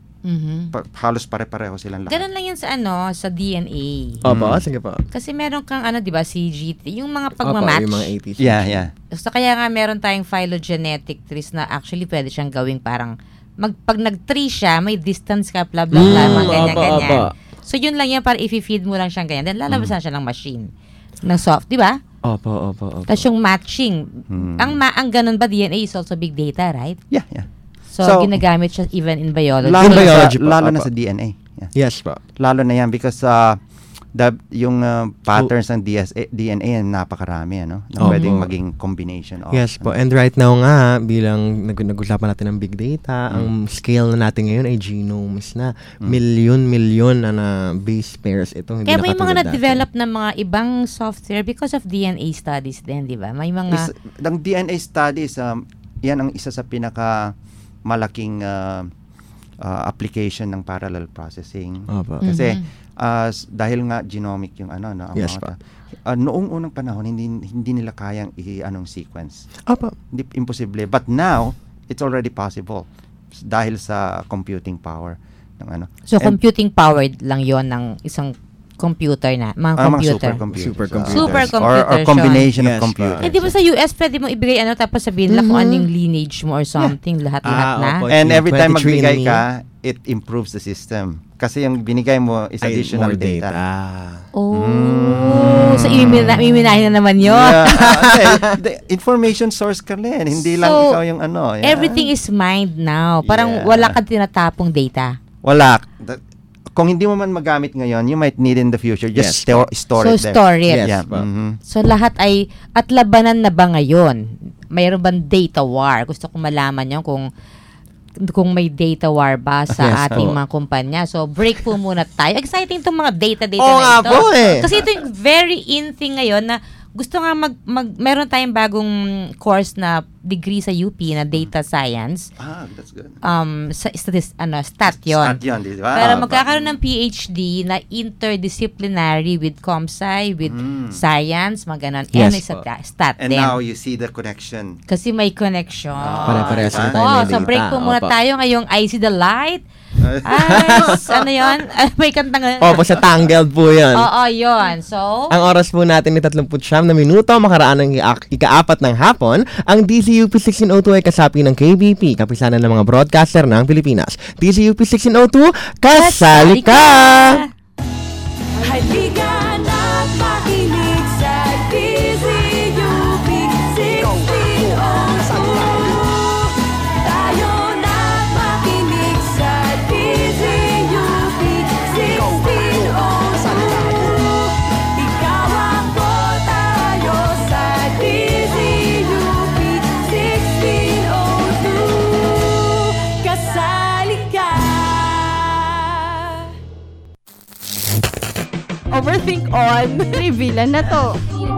Halos pare-pareho silang lahat. Ganun lang yan sa DNA. Sige pa. Kasi meron kang di ba, CGT, yung mga pagmamatch. Yung mga 80s. Yeah. So kaya nga meron tayong phylogenetic trees na actually pwede siyang gawing parang pag nag-tree siya, may distance ka, blah blah blah, mga ganyan. So yun lang yan, para i-feed mo lang siyang ganyan. Then lalabas na siya ng machine. Ng soft, di ba? Opo. Tapos yung matching. Ang ganun ba, DNA is also big data, right? Yeah. So ginagamit siya even in biology. Lalo na sa DNA. Yes po. Lalo na yan because yung patterns ng DNA napakarami, ano? Na pwedeng maging combination of. Yes po. And right now nga, bilang nag-usapan natin ng big data, ang scale na natin ngayon ay genomes na. Milyon na base pairs ito. Hindi Kaya na may katulad mga dati. na-develop na mga ibang software because of DNA studies din, di ba? May mga... Ang DNA studies, yan ang isa sa pinaka malaking application ng parallel processing. Opo. Kasi dahil nga genomic yung ang Yes, mga noong unang panahon hindi nila kayang anong sequence. Opo. Hindi imposible. But now it's already possible dahil sa computing power ng So computing powered lang 'yon ng isang computer na, mga computer. Supercomputers. Supercomputers. Or combination Yes, of computers. Di ba sa US pwede mo ibigay tapos sabihin lang kung anong lineage mo or something, lahat-lahat na. opo. And every time 23andMe. magbigay ka, it improves the system. Kasi yung binigay mo is Ay, additional more data. So iminahin na naman yun. The information source ka rin. Hindi lang So, ikaw yung yan. Everything is mined now. Parang Yeah. wala kang tinatapong data. Wala. Kung hindi mo man magamit ngayon, you might need in the future. Just store So it there. store it. Yes, Yeah. po. So lahat ay, at labanan na ba ngayon? Mayroon bang data war? Gusto kong malaman yun kung may data war ba sa Yes, ating po. mga kumpanya. So break po muna tayo. Exciting itong mga data Oo na nga ito. po eh. Kasi ito yung very in thing ngayon na gusto nga meron tayong bagong course na degree sa UP na data science. That's good. Stat yun. Stat yun, di ba? Pero magkakaroon ng PhD na interdisciplinary with ComSci, with science, mga ganon. Yes, And po. stat And din. now you see the connection. Kasi may connection. Pare-parehas na tayo Oo, may so data. break po muna Opo. tayo ngayong I See the Light. Ano yun? May kantang... Opo, sa Tangled po yan. Oo, yun. So, Ang oras po natin ay 39 na minuto, makaraan ng ika-4 ng hapon. Ang DZUP 1602 ay kasapi ng KBP, kapisanan ng mga broadcaster ng Pilipinas. DZUP 1602, kasali ka! Halika na't makinig sa DZUP 1602. Tayo na't makinig sa DZUP 1602. Ikaw ako, tayo sa DZUP 1602. Kasali ka. Overthink on. Reveal na to.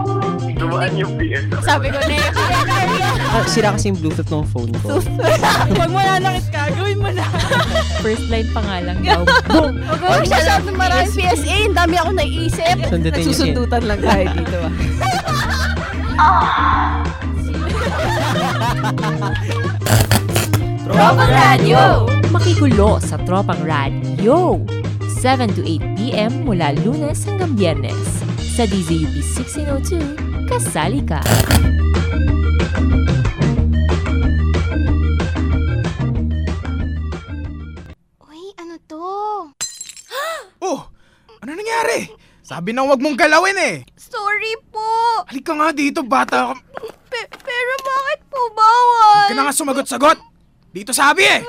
Sabi ko na yun. Sira kasi yung Bluetooth ng phone ko. Pag mananakit ka, gawin mo na. first line pa nga lang daw. Huwag mo masyadong maraming PSA. Ang dami ako naiisip. Sundutin niyo siya. Nagsusundutan lang tayo dito. Tropang Radio! Makigulo sa Tropang Radio. 7 to 8 p.m. mula Lunes hanggang Biyernes. Sa DZUP 1602, kasali ka. Uy, ano to? Oh! Ano nangyari? Sabi na huwag mong galawin eh! Sorry po! Halika nga dito, bata ka. Pero bakit po bawal? Huwag ka na nga sumagot-sagot! Dito sabi eh!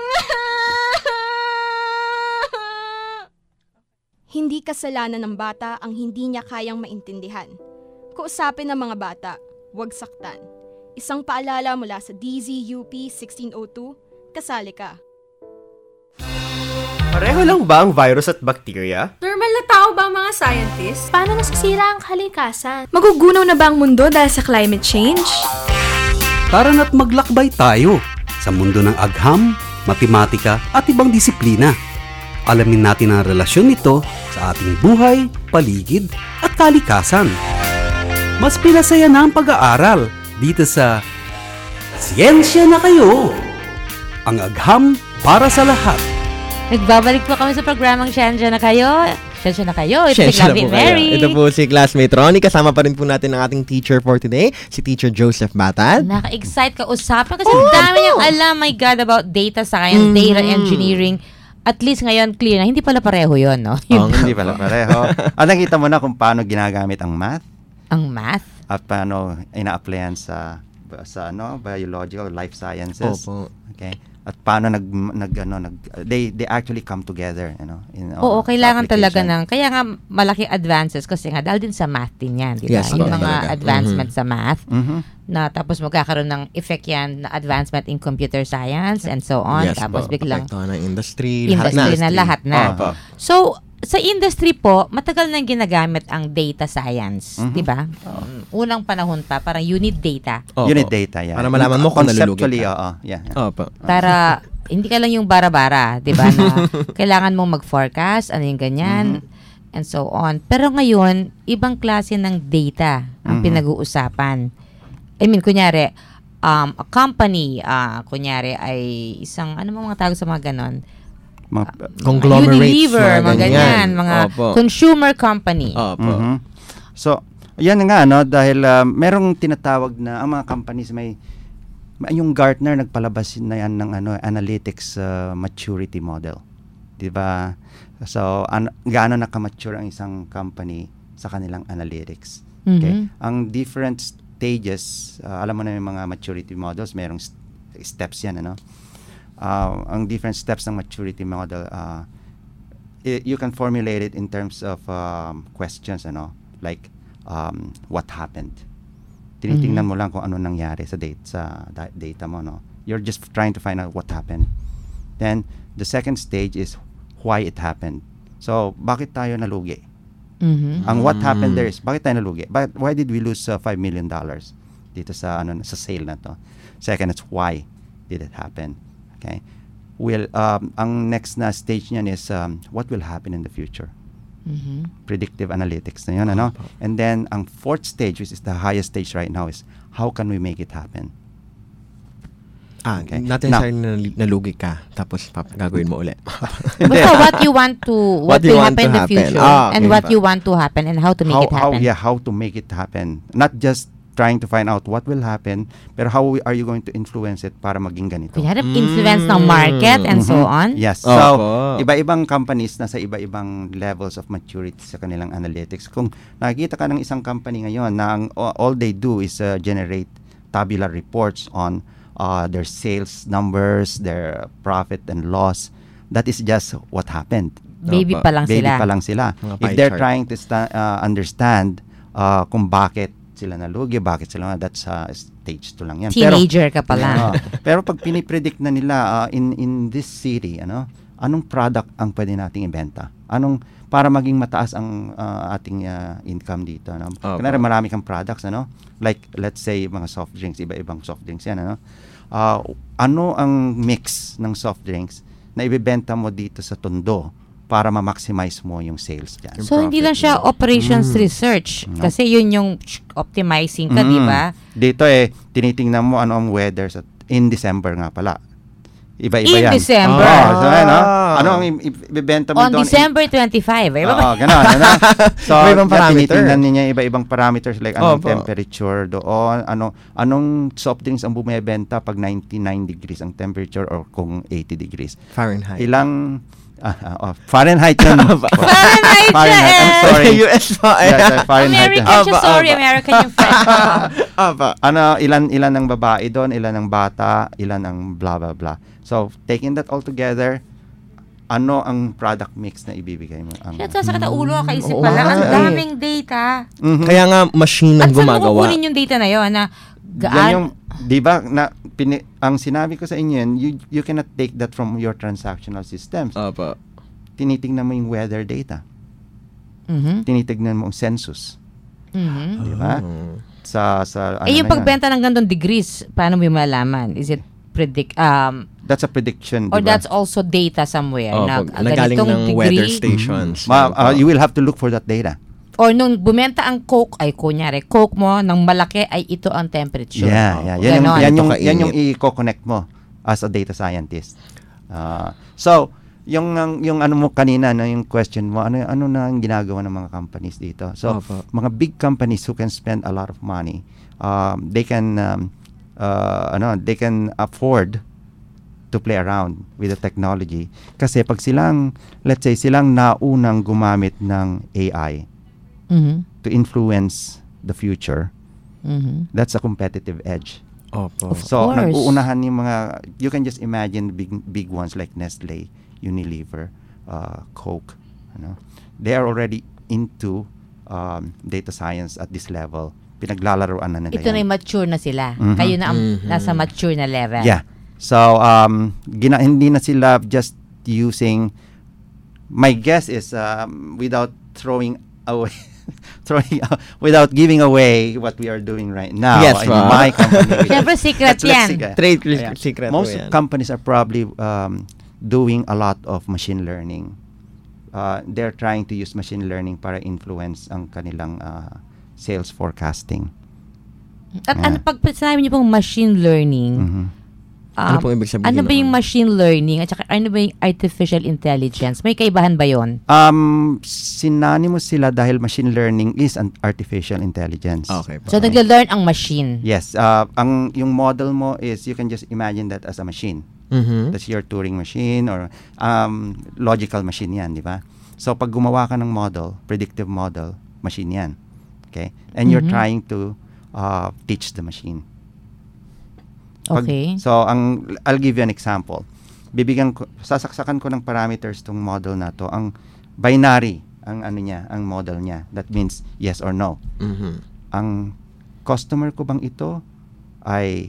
Hindi kasalanan ng bata ang hindi niya kayang maintindihan. Kausapin ng mga bata, huwag saktan. Isang paalala mula sa DZUP 1602, kasali ka. Pareho lang ba ang virus at bacteria? Normal na tao ba ang mga scientists? Paano nasisira ang kalikasan? Magugunaw na ba ang mundo dahil sa climate change? Tara na't maglakbay tayo sa mundo ng agham, matematika at ibang disiplina. Alamin natin ang relasyon nito sa ating buhay, paligid at kalikasan. Mas pinasaya na ang pag-aaral dito sa Siyensya na Kayo! Ang agham para sa lahat. Nagbabalik po kami sa programang Siyensya na Kayo. Siyensya na Kayo. Ito si Siyensya na Claudine po kayo. Mary. Ito po si classmate Ronnie. Kasama pa rin po natin ang ating teacher for today, si Teacher Joseph Batad. Naka-excite ka usapan kasi dami niyang alam, my God, about data science, data engineering. At least ngayon, clear na, hindi pala pareho yun, no? Hindi pala pareho. Nakita mo na kung paano ginagamit ang math Ang math? at paano ina-applyan sa biological life sciences. Opo. Okay. at paano they actually come together, Oo, kailangan talaga application. kaya nga malaking advances kasi nga dahil din sa math din yan, di ba? Yes, Yung talaga. mga advancement sa math Mhm. na tapos magkakaroon ng effect yan na advancement in computer science and so on. Yes, Tapos biglang Apektuhan ng industry. lahat na. Opo. So, sa industry po, matagal nang ginagamit ang data science, Mhm. di ba? Unang panahon pa, parang you need data. Opo. Unit data, yeah. Para malaman mo kung nalulugi Conceptually, ka. yeah. Opo. Para hindi ka lang yung bara-bara, 'di ba, na kailangan mong mag-forecast, ano yung ganyan, and so on. Pero ngayon, ibang klase ng data ang pinag-uusapan. I mean, kunyari, a company, kunyari ay isang, ano mga tawag sa mga ganon? Conglomerates, Unilever, mga ganyan, mga Opo. consumer company. Opo. Mhm. So, yan nga, dahil merong tinatawag na, ang mga companies yung Gartner nagpalabas na yan ng analytics maturity model. 'Di ba? So, gaano nakamature ang isang company sa kanilang analytics. Okay? Ang different stages, alam mo na yung mga maturity models, merong steps yan, ang different steps ng maturity model, you can formulate it in terms of questions, like what happened. Tinitingnan mo lang kung ano nangyari sa data mo, You're just trying to find out what happened. Then the second stage is why it happened. So, bakit tayo nalugi? Ang what happened there is bakit tayo nalugi? Why did we lose $5 million dito sa sa sale na to? Second, it's why did it happen? Okay? Ang next na stage niyan is what will happen in the future. Predictive analytics na yun, And then, ang fourth stage, which is the highest stage right now, is how can we make it happen? Okay. Natin sa nalugi ka, tapos gagawin mo ulit. Basta what you want to, what will happen in the future, and what you want to happen, and how to make it happen. How to make it happen. Not just trying to find out what will happen, pero how are you going to influence it para maging ganito? Kunyari, influence ng market and so on. Yes. So, iba-ibang companies nasa iba-ibang levels of maturity sa kanilang analytics. Kung nakikita ka ng isang company ngayon na all they do is generate tabular reports on their sales numbers, their profit and loss, that is just what happened. Baby pa lang sila. If they're trying to understand kung bakit sila nalugi, bakit sila, that's stage 2 lang yan. Teenager ka pala. Pero pag pinipredict na nila in this city, anong product ang pwede nating ibenta? Para maging mataas ang ating income dito, Kunwari marami kang products, like let's say mga soft drinks, iba-ibang soft drinks yan, ano ang mix ng soft drinks na ibebenta mo dito sa Tondo para ma-maximize mo yung sales dyan. So, hindi lang siya operations research. Kasi yun yung optimizing ka, di ba? Dito tinitingnan mo ano ang weather in December nga pala. Iba-iba yan. In December. So, ano ang ibebenta mo on doon? On December 25. Gano'n. So, tinitingnan niya iba-ibang parameters like anong temperature doon, anong soft drinks ang bumibenta pag 99 degrees ang temperature or kung 80 degrees. Fahrenheit. Fahrenheit yun. Fahrenheit. I'm sorry. US pa. American siya, sorry. American yung friend. Ilan ang babae doon, ilan ang bata, ilan ang blah blah blah. So, taking that all together, ano ang product mix na ibibigay mo? Sakit ang ulo, kaisip pa lang. Ang daming data. Kaya nga, machine ang gumagawa. At saan mo kukunin yung data na yun? Yan yung, di ba, ang sinabi ko sa inyo yan, you cannot take that from your transactional systems. Tinitingnan mo yung weather data. Tinitignan mo ang census. Di ba? Yung pagbenta ng gandong degrees, paano mo yung malaman? Is it that's a prediction, or diba? That's also data somewhere na nagaling ng weather stations. You will have to look for that data. Or nung bumenta ang Coke, kunyari, Coke mo, ng malaki ay ito ang temperature. Yeah. Yan yung i-connect mo as a data scientist. So, yung ano mo kanina, yung question mo, ano na ang ginagawa ng mga companies dito? So, mga big companies who can spend a lot of money, they can afford to play around with the technology. Kasi pag let's say, silang naunang gumamit ng AI to influence the future, that's a competitive edge. Opo. So, course. nag-uunahan yung mga, you can just imagine big ones like Nestle, Unilever, Coke, they are already into data science at this level. Pinaglalaroan na nila Ito na yan. yung mature na sila. Mhm. Kayo na ang nasa mature na level. Yeah. So, hindi na sila just using, my guess is, without throwing away, without giving away what we are doing right now Yes, in my company. Siyempre, secret yan. Trade secret Most po yan. companies are probably doing a lot of machine learning. They're trying to use machine learning para influence ang kanilang sales forecasting. At ano pag sinabi niyo pong machine learning, Ano pong ibig sabihin ano ba yung noon? machine learning at saka ano ba yung artificial intelligence? May kaibahan ba yon? Synonymous sila dahil machine learning is an artificial intelligence. Okay po. So, nagla-learn ang machine. Yes. Yung model mo is, you can just imagine that as a machine. That's your Turing machine or logical machine yan, di ba? So, pag gumawa ka ng model, predictive model, machine yan. Okay? And you're trying to teach the machine. Okay. So, I'll give you an example. Sasaksakan ko ng parameters tong model na to. Ang binary, ang model niya. That means yes or no. Ang customer ko bang ito ay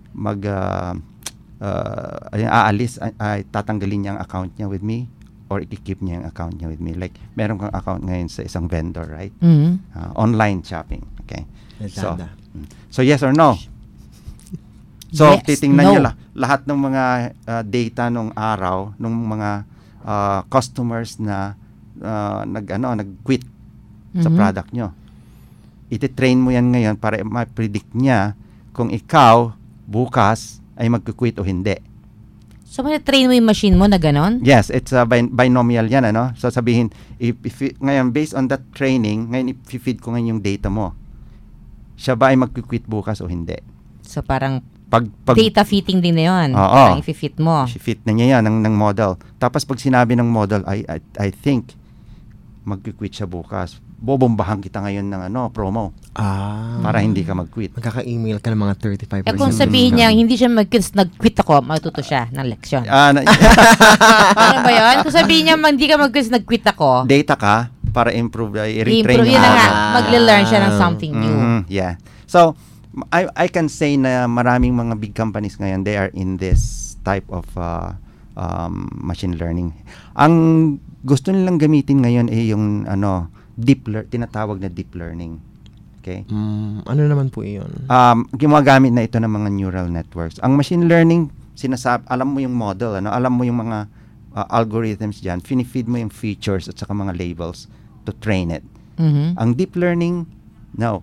aalis, ay tatanggalin niya ang account niya with me or i-keep niya ang account niya with me. Like, meron kang account ngayon sa isang vendor, right? Online shopping. Okay. So yes or no? So, Yes, titingnan no. niya lahat ng mga data nung araw, nung mga customers na nag-quit sa product nyo. Iti-train mo yan ngayon para ma-predict niya kung ikaw bukas ay mag-quit o hindi. So, train mo yung machine mo na ganon? Yes, it's a binomial yan, So, sabihin, ngayon, based on that training, ngayon, i-feed ko ngayon yung data mo. Siya ba ay mag-quit bukas o hindi? So, parang pag data fitting din na yun. Oo. Parang i-fit mo. Fit na niya yan ng model. Tapos pag sinabi ng model, I think mag-quit siya bukas. Bobombahan kita ngayon ng promo. Para hindi ka mag-quit. Magkaka-email ka ng mga 35%. Kung sabihin niya, hindi siya nag-quit ako, matuto siya ng leksyon. Ano ba yun? Kung sabihin niya, hindi ka mag-quit, nag-quit ako. Data ka para improve, i-retrain Improve, yun na nga. Magle-learn siya ng something new. Yeah. So, I can say na maraming mga big companies ngayon, they are in this type of machine learning. Ang gusto nilang gamitin ngayon ay yung tinatawag na deep learning. Okay? Ano naman po iyon? Gumagamit na ito ng mga neural networks. Ang machine learning, alam mo yung model, alam mo yung mga algorithms dyan, finifeed mo yung features at saka mga labels to train it. Ang deep learning, no.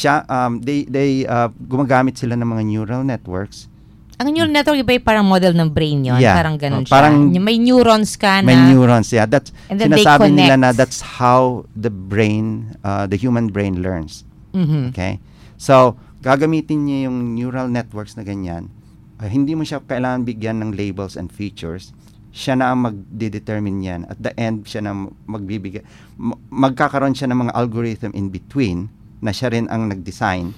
Gumagamit sila ng mga neural networks. Ang neural network, iba yung parang model ng brain yun. Yeah. Parang ganun siya. Parang May neurons ka na. May neurons, yeah. And then Sinasabi they nila connect. na that's how the human brain learns. Okay? So, gagamitin niya yung neural networks na ganyan. Hindi mo siya kailangan bigyan ng labels and features. Siya na ang magde-determine yan. At the end, siya na magbibigay. Magkakaroon siya ng mga algorithm in between na siya rin ang nag-design,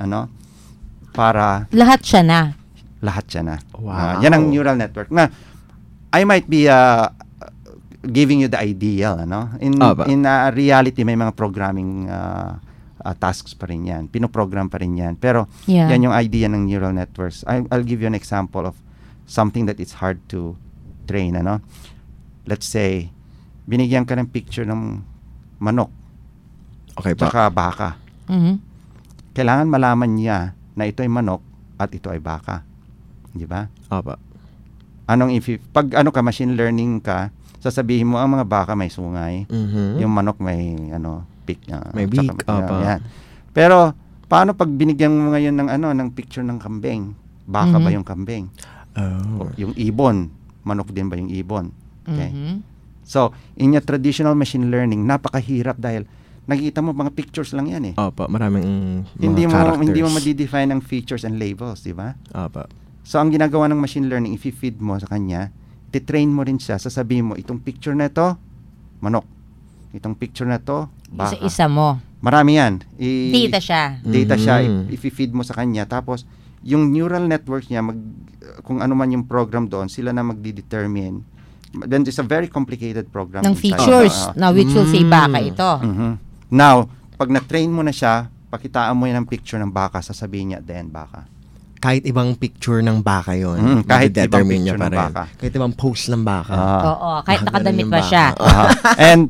para Lahat siya na. Wow. Yan ang neural network. Na, I might be giving you the ideal, In reality, may mga programming tasks pa rin yan. Pinoprogram pa rin yan. Pero, yan yung idea ng neural networks. I'll give you an example of something that it's hard to train, Let's say, binigyan ka ng picture ng manok. Okay pa. Tsaka baka. Kailangan malaman niya na ito ay manok at ito ay baka. Di ba? Opo. Pag machine learning ka, sasabihin mo ang mga baka may sungay, yung manok may may beak. Yan. Pero paano pag binigyan mo ngayon ng picture ng kambing? Baka ba yung kambing? Yung ibon, manok din ba yung ibon? Okay. So, in a traditional machine learning, napakahirap dahil nakikita mo mga pictures lang yan Opo, maraming hindi characters. mo ma-define ang features and labels, di ba? Opo. So, ang ginagawa ng machine learning, if i-feed mo sa kanya, titrain mo rin siya, sasabihin mo, itong picture na ito, manok. Itong picture na ito, baka. Isa-isa mo. Marami yan. Data siya. Data siya, if i-feed mo sa kanya, tapos, yung neural networks niya, kung ano man yung program doon, sila na magdi-determine. Then it's a very complicated program. Ng features, na which will say baka ito. Now, pag na-train mo na siya, pakitaan mo yan ng picture ng baka, sasabihin niya, then baka. Kahit ibang picture ng baka yun. Kahit ibang determine niya picture pa ng rin. baka. Kahit ibang post ng baka. Oo, kahit nakadamit pa siya. And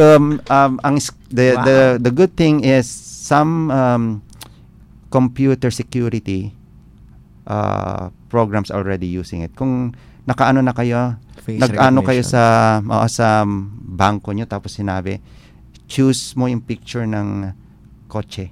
the good thing is some computer security programs already using it. Kung nakaano na kayo, nag-ano kayo sa bangko nyo, tapos sinabi, choose mo yung picture ng kotse.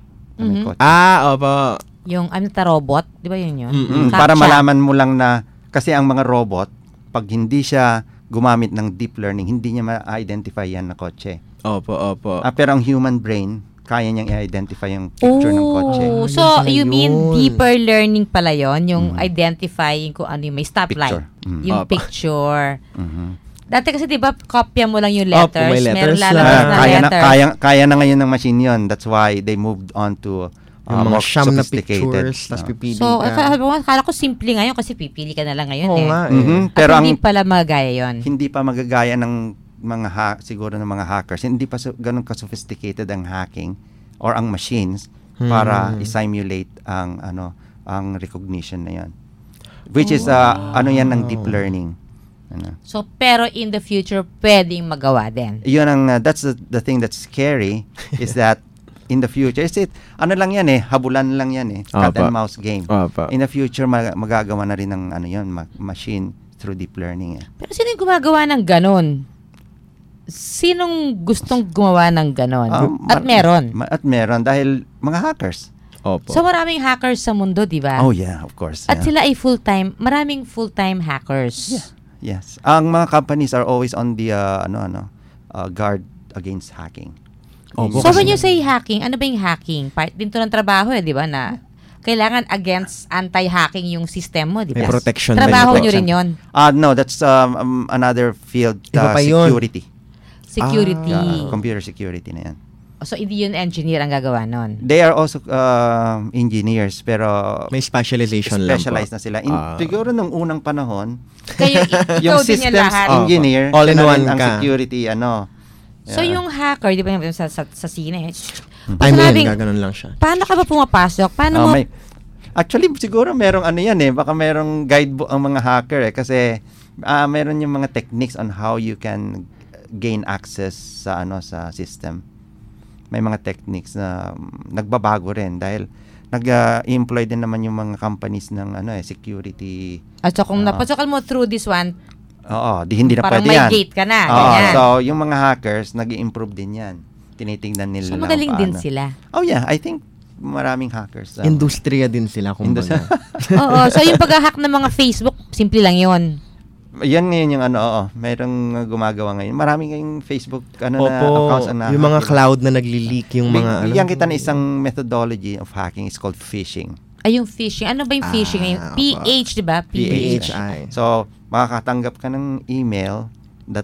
Opo. Yung robot, di ba yun? Para malaman mo lang na, kasi ang mga robot, pag hindi siya gumamit ng deep learning, hindi niya ma-identify yan na kotse. Opo. Pero ang human brain, kaya niyang i-identify yung picture ng kotse. So, you mean deeper learning pala yon, yung identifying kung ano yung may stoplight. Yung picture. Dati kasi diba, kopya mo lang yung letters. Meron lalabas na letter. Kaya na ngayon ng machine yun. That's why they moved on to yung mga more siyam na sophisticated. pictures, tapos pipili so, ka. akala ko simple ngayon kasi pipili ka na lang ngayon. Pero hindi pala magagaya yun. Hindi pa magagaya ng mga siguro ng mga hackers. Hindi pa ganun ka-sophisticated ang hacking or ang machines para i-simulate ang recognition na yan. Which is yan ng deep learning. So pero in the future pwedeng magawa din. Yun ang that's the thing that's scary is that in the future ano lang yan habulan lang yan cat and mouse game. In the future magagawa na rin ng machine through deep learning. Pero sino yung gumagawa ng ganon? Sinong gustong gumawa ng ganon? At meron dahil mga hackers. Opo. So maraming hackers sa mundo, di ba? Oh yeah, of course. At sila ay maraming full-time hackers. Yeah. Yes. Ang mga companies are always on the guard against hacking. So when you say hacking, ano ba yung hacking? Part din to ng trabaho di ba, na kailangan against anti-hacking yung system mo, di ba? May protection. Trabaho nyo rin yun? No, that's another field, security. Security. Computer security na yan. So, hindi yun engineer ang gagawa nun? They are also engineers, pero may specialization lang po. Specialized na sila. Siguro nung unang panahon, yung systems engineer, all in one ang ka. Security, So, yung hacker, di ba sa sine, gaganon lang siya. Paano ka ba pumapasok? Paano mo? Actually, siguro merong baka merong guidebook ang mga hacker kasi meron yung mga techniques on how you can gain access sa system. May mga techniques na nagbabago rin dahil nag-employ din naman yung mga companies ng security. At so kung napasokal mo through this one, hindi na pwede yan. Parang may gate ka na. So yung mga hackers nag-i-improve din yan. Tinitingnan nila lang magaling din sila. Oh yeah, I think maraming hackers. Industriya din sila kumbaga. Oo, so yung pag-hack ng mga Facebook, simple lang yun. Yan ngayon yung mayroong gumagawa ngayon. Maraming ngayong Facebook accounts na yung mga cloud na nagli-leak yung mga Bigyan kita na isang methodology of hacking is called phishing. Ay, yung phishing. Ano ba yung phishing ngayon? PH, di ba? PHI. So, makakatanggap ka ng email that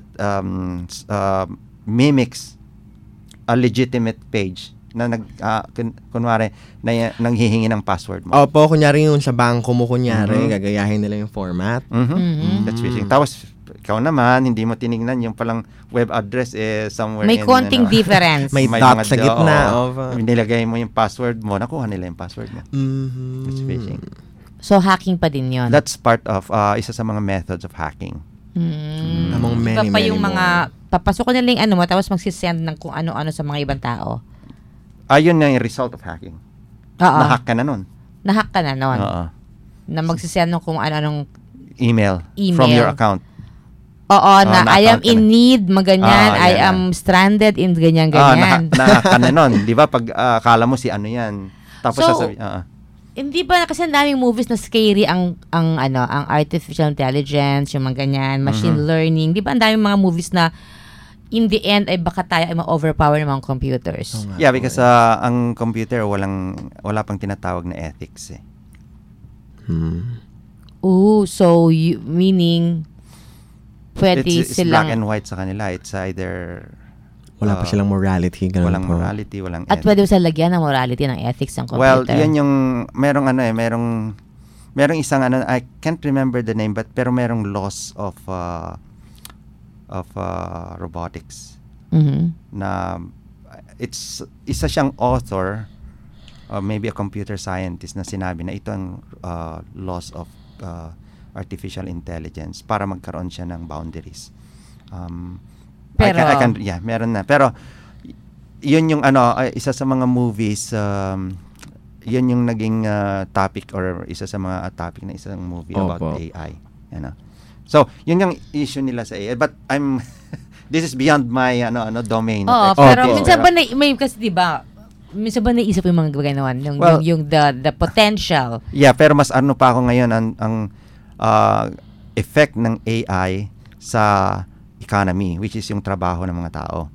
mimics a legitimate page na kunwari nanghihingi ng password mo. Opo, kunyari yung sa bangko mo, gagayahin nila yung format. That's phishing. Tapos, ikaw naman, hindi mo tinignan yung palang web address somewhere may konting difference. May dot sa gitna. Nilagay mo yung password mo, nakuha nila yung password mo. That's phishing. So, hacking pa din yun? That's part of, isa sa mga methods of hacking. Among many, many yung mga, papasok ko nila yung mo, tapos magsisend ng kung ano-ano sa mga ibang tao. Ayun na yung result of hacking. Na-hack ka na nun. Na-hack ka na nun. Na magsisend ng kung ano-anong email from your account. Oo, na I am in need, maganyan. I am stranded in ganyan-ganyan. Na-hack ka na nun. Di ba? Pag akala mo si ano yan. Tapos hindi ba kasi ang daming movies na scary ang artificial intelligence, yung mga ganyan, machine learning. Di ba ang daming mga movies na in the end ay baka tayo ay ma-overpower ng mga computers. Yeah, because ang computer wala pang tinatawag na ethics . So meaning pwede it's silang black and white sa kanila. It's either wala pa silang morality, walang morality, walang at pwede sa lagyan ng morality ng ethics ng computer. Well, yan yung merong merong isang I can't remember the name, pero merong loss of robotics. Na it's isa siyang author, maybe a computer scientist, na sinabi na ito ang loss of artificial intelligence para magkaroon siya ng boundaries. Pero meron na. Pero yun yung isa sa mga movies, yun yung naging topic or isa sa mga topic na isang movie about AI. So, yun yung issue nila sa AI. But this is beyond my domain. Pero minsan ba may kasi 'di ba? Minsan ba naisip yung mga gano'n, yung the potential. Yeah, pero mas pa ako ngayon ang effect ng AI sa economy, which is yung trabaho ng mga tao.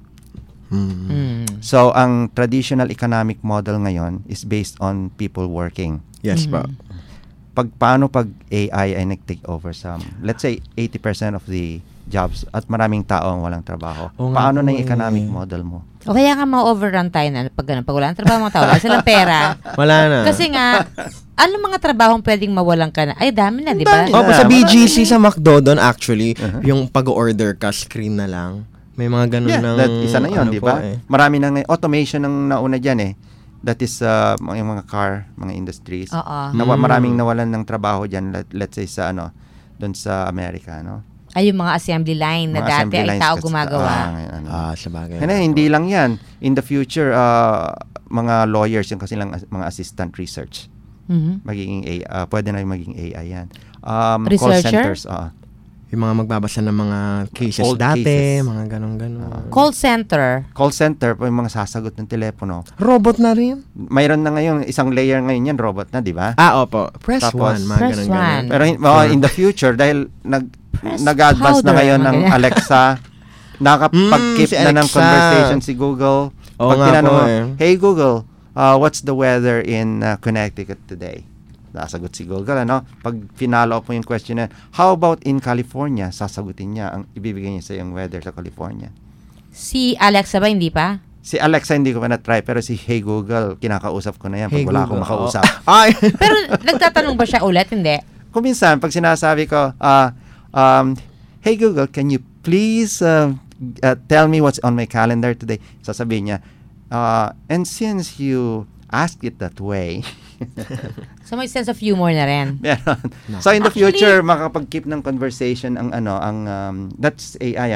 So, ang traditional economic model ngayon is based on people working. Yes, pa. Paano pag AI ay nag-take over sa, let's say, 80% of the jobs at maraming tao ang walang trabaho. Paano na yung economic model mo? O kaya nga ma-overrun tayo na pag wala ng trabaho mga tao, wala silang pera. Wala na. Kasi nga, ano mga trabahong pwedeng mawalan ka na? Ay, dami na, di ba? Sa BGC, sa McDo doon, actually, yung pag-order ka, screen na lang. May mga ganun ng... isa na yun, di ba? Marami na ngayon. Automation ang nauna dyan That is yung mga car, mga industries. Maraming nawalan ng trabaho dyan, let's say sa doon sa Amerika, Ay, yung mga assembly line na dati ay tao gumagawa. Sabagay. Hindi lang yan. In the future, mga lawyers, yung kasi lang mga assistant research. Magiging AI, pwede na yung magiging AI yan. Call centers. Yung mga magbabasa ng mga cases old dati, cases. mga ganun-ganun. Call center, yung mga sasagot ng telepono. Robot na rin? Mayroon na ngayon, isang layer ngayon yan, robot na, di ba? Opo. Press 1, mga ganun-ganun. Pero in the future, dahil nag-advance na ngayon ng Alexa, nakapag-keep na ng conversation si Google. Pag tinanong mo, hey Google, what's the weather in Connecticut today? Sasagot si Google, Pag finalo up mo yung question na, how about in California? Sasagutin niya, ibibigay niya sa yung weather sa California. Si Alexa ba, hindi pa? Si Alexa hindi ko pa na-try, pero si Hey Google, kinakausap ko na yan pag wala akong makausap. Pero nagtatanong ba siya ulit? Hindi. Kung minsan, pag sinasabi ko, hey Google, can you please tell me what's on my calendar today? Sasabihin niya, and since you asked it that way, so may sense of humor na rin. Meron. So in the future, makapag-keep ng conversation ang that's AI,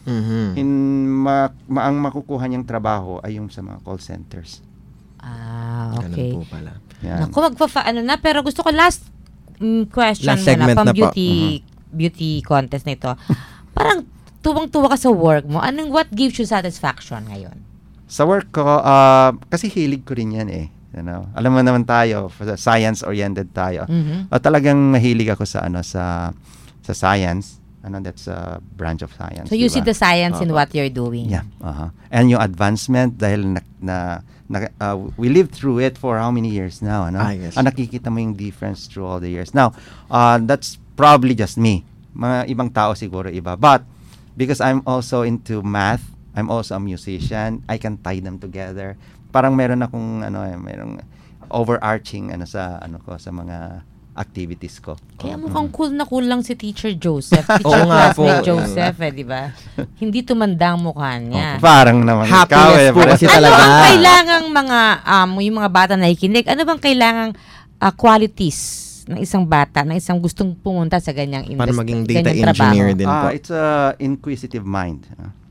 ang makukuha niyang trabaho ay yung sa mga call centers. Okay. Ganun po pala. Naku, pero gusto ko last question muna, pang beauty contest na ito. Parang tuwang-tuwa ka sa work mo. What gives you satisfaction ngayon? Sa work ko, kasi hilig ko rin yan Alam mo naman tayo, science-oriented tayo. Talagang mahilig ako sa science. That's a branch of science. So you see the science in what you're doing. Yeah. And yung advancement, dahil we lived through it for how many years now? Yes. Nakikita mo yung difference through all the years. Now, that's probably just me. Mga ibang tao siguro iba. But because I'm also into math, I'm also a musician, I can tie them together. Parang meron akong merong overarching sa mga activities ko. Kaya mukhang cool lang si Teacher Joseph. Teacher classmate Joseph, di ba? Hindi tumandang mukha niya. Parang naman happiness po kasi talaga. Ano ang kailangang yung mga bata na ikinig? Ano bang kailangang qualities ng isang bata, ng isang gustong pumunta sa ganyang industry? Para maging data engineer din po. It's a inquisitive mind.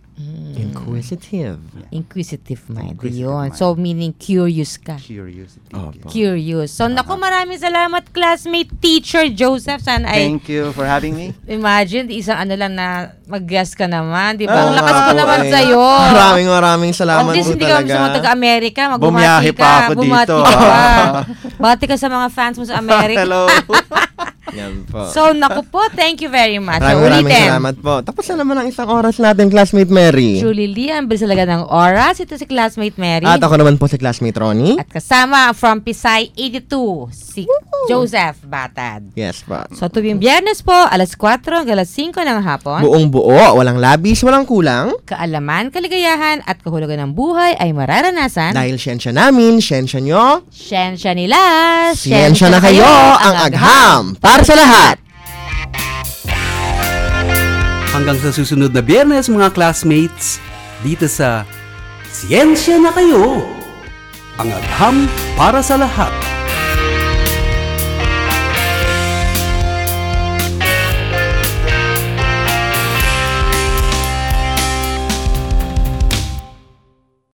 Inquisitive mind. Yun. So, meaning curious ka. Curious. So, maraming salamat, classmate, Teacher Joseph. Thank you for having me. Imagine, isang lang na mag-guest ka naman. Di ba? Ang lakas ko naman sa'yo. Maraming salamat po talaga. Hindi ka gusto mo taga-Amerika. Bumiyahe pa ako dito. Bati ka sa mga fans mo sa Amerika. Hello. Yan po. So, naku po, thank you very much. Maraming salamat po. Tapos na naman ang isang oras natin, Classmate Mary. Julie Lee, ang bilis talaga ng oras. Ito si Classmate Mary. At ako naman po si Classmate Ronnie. At kasama from Pisay 82, si Joseph Batad. Yes po. So, tuwing Biyernes po, alas 4 hanggang alas 5 ng hapon. Buong buo, walang labis, walang kulang. Kaalaman, kaligayahan, at kahulugan ng buhay ay mararanasan. Dahil siyensya namin, siyensya nyo. Siyensya nila. Siyensya na kayo, ang agham. Para sa lahat. Hanggang sa susunod na Biyernes mga classmates, dito sa Siyensya na kayo, ang agham para sa lahat.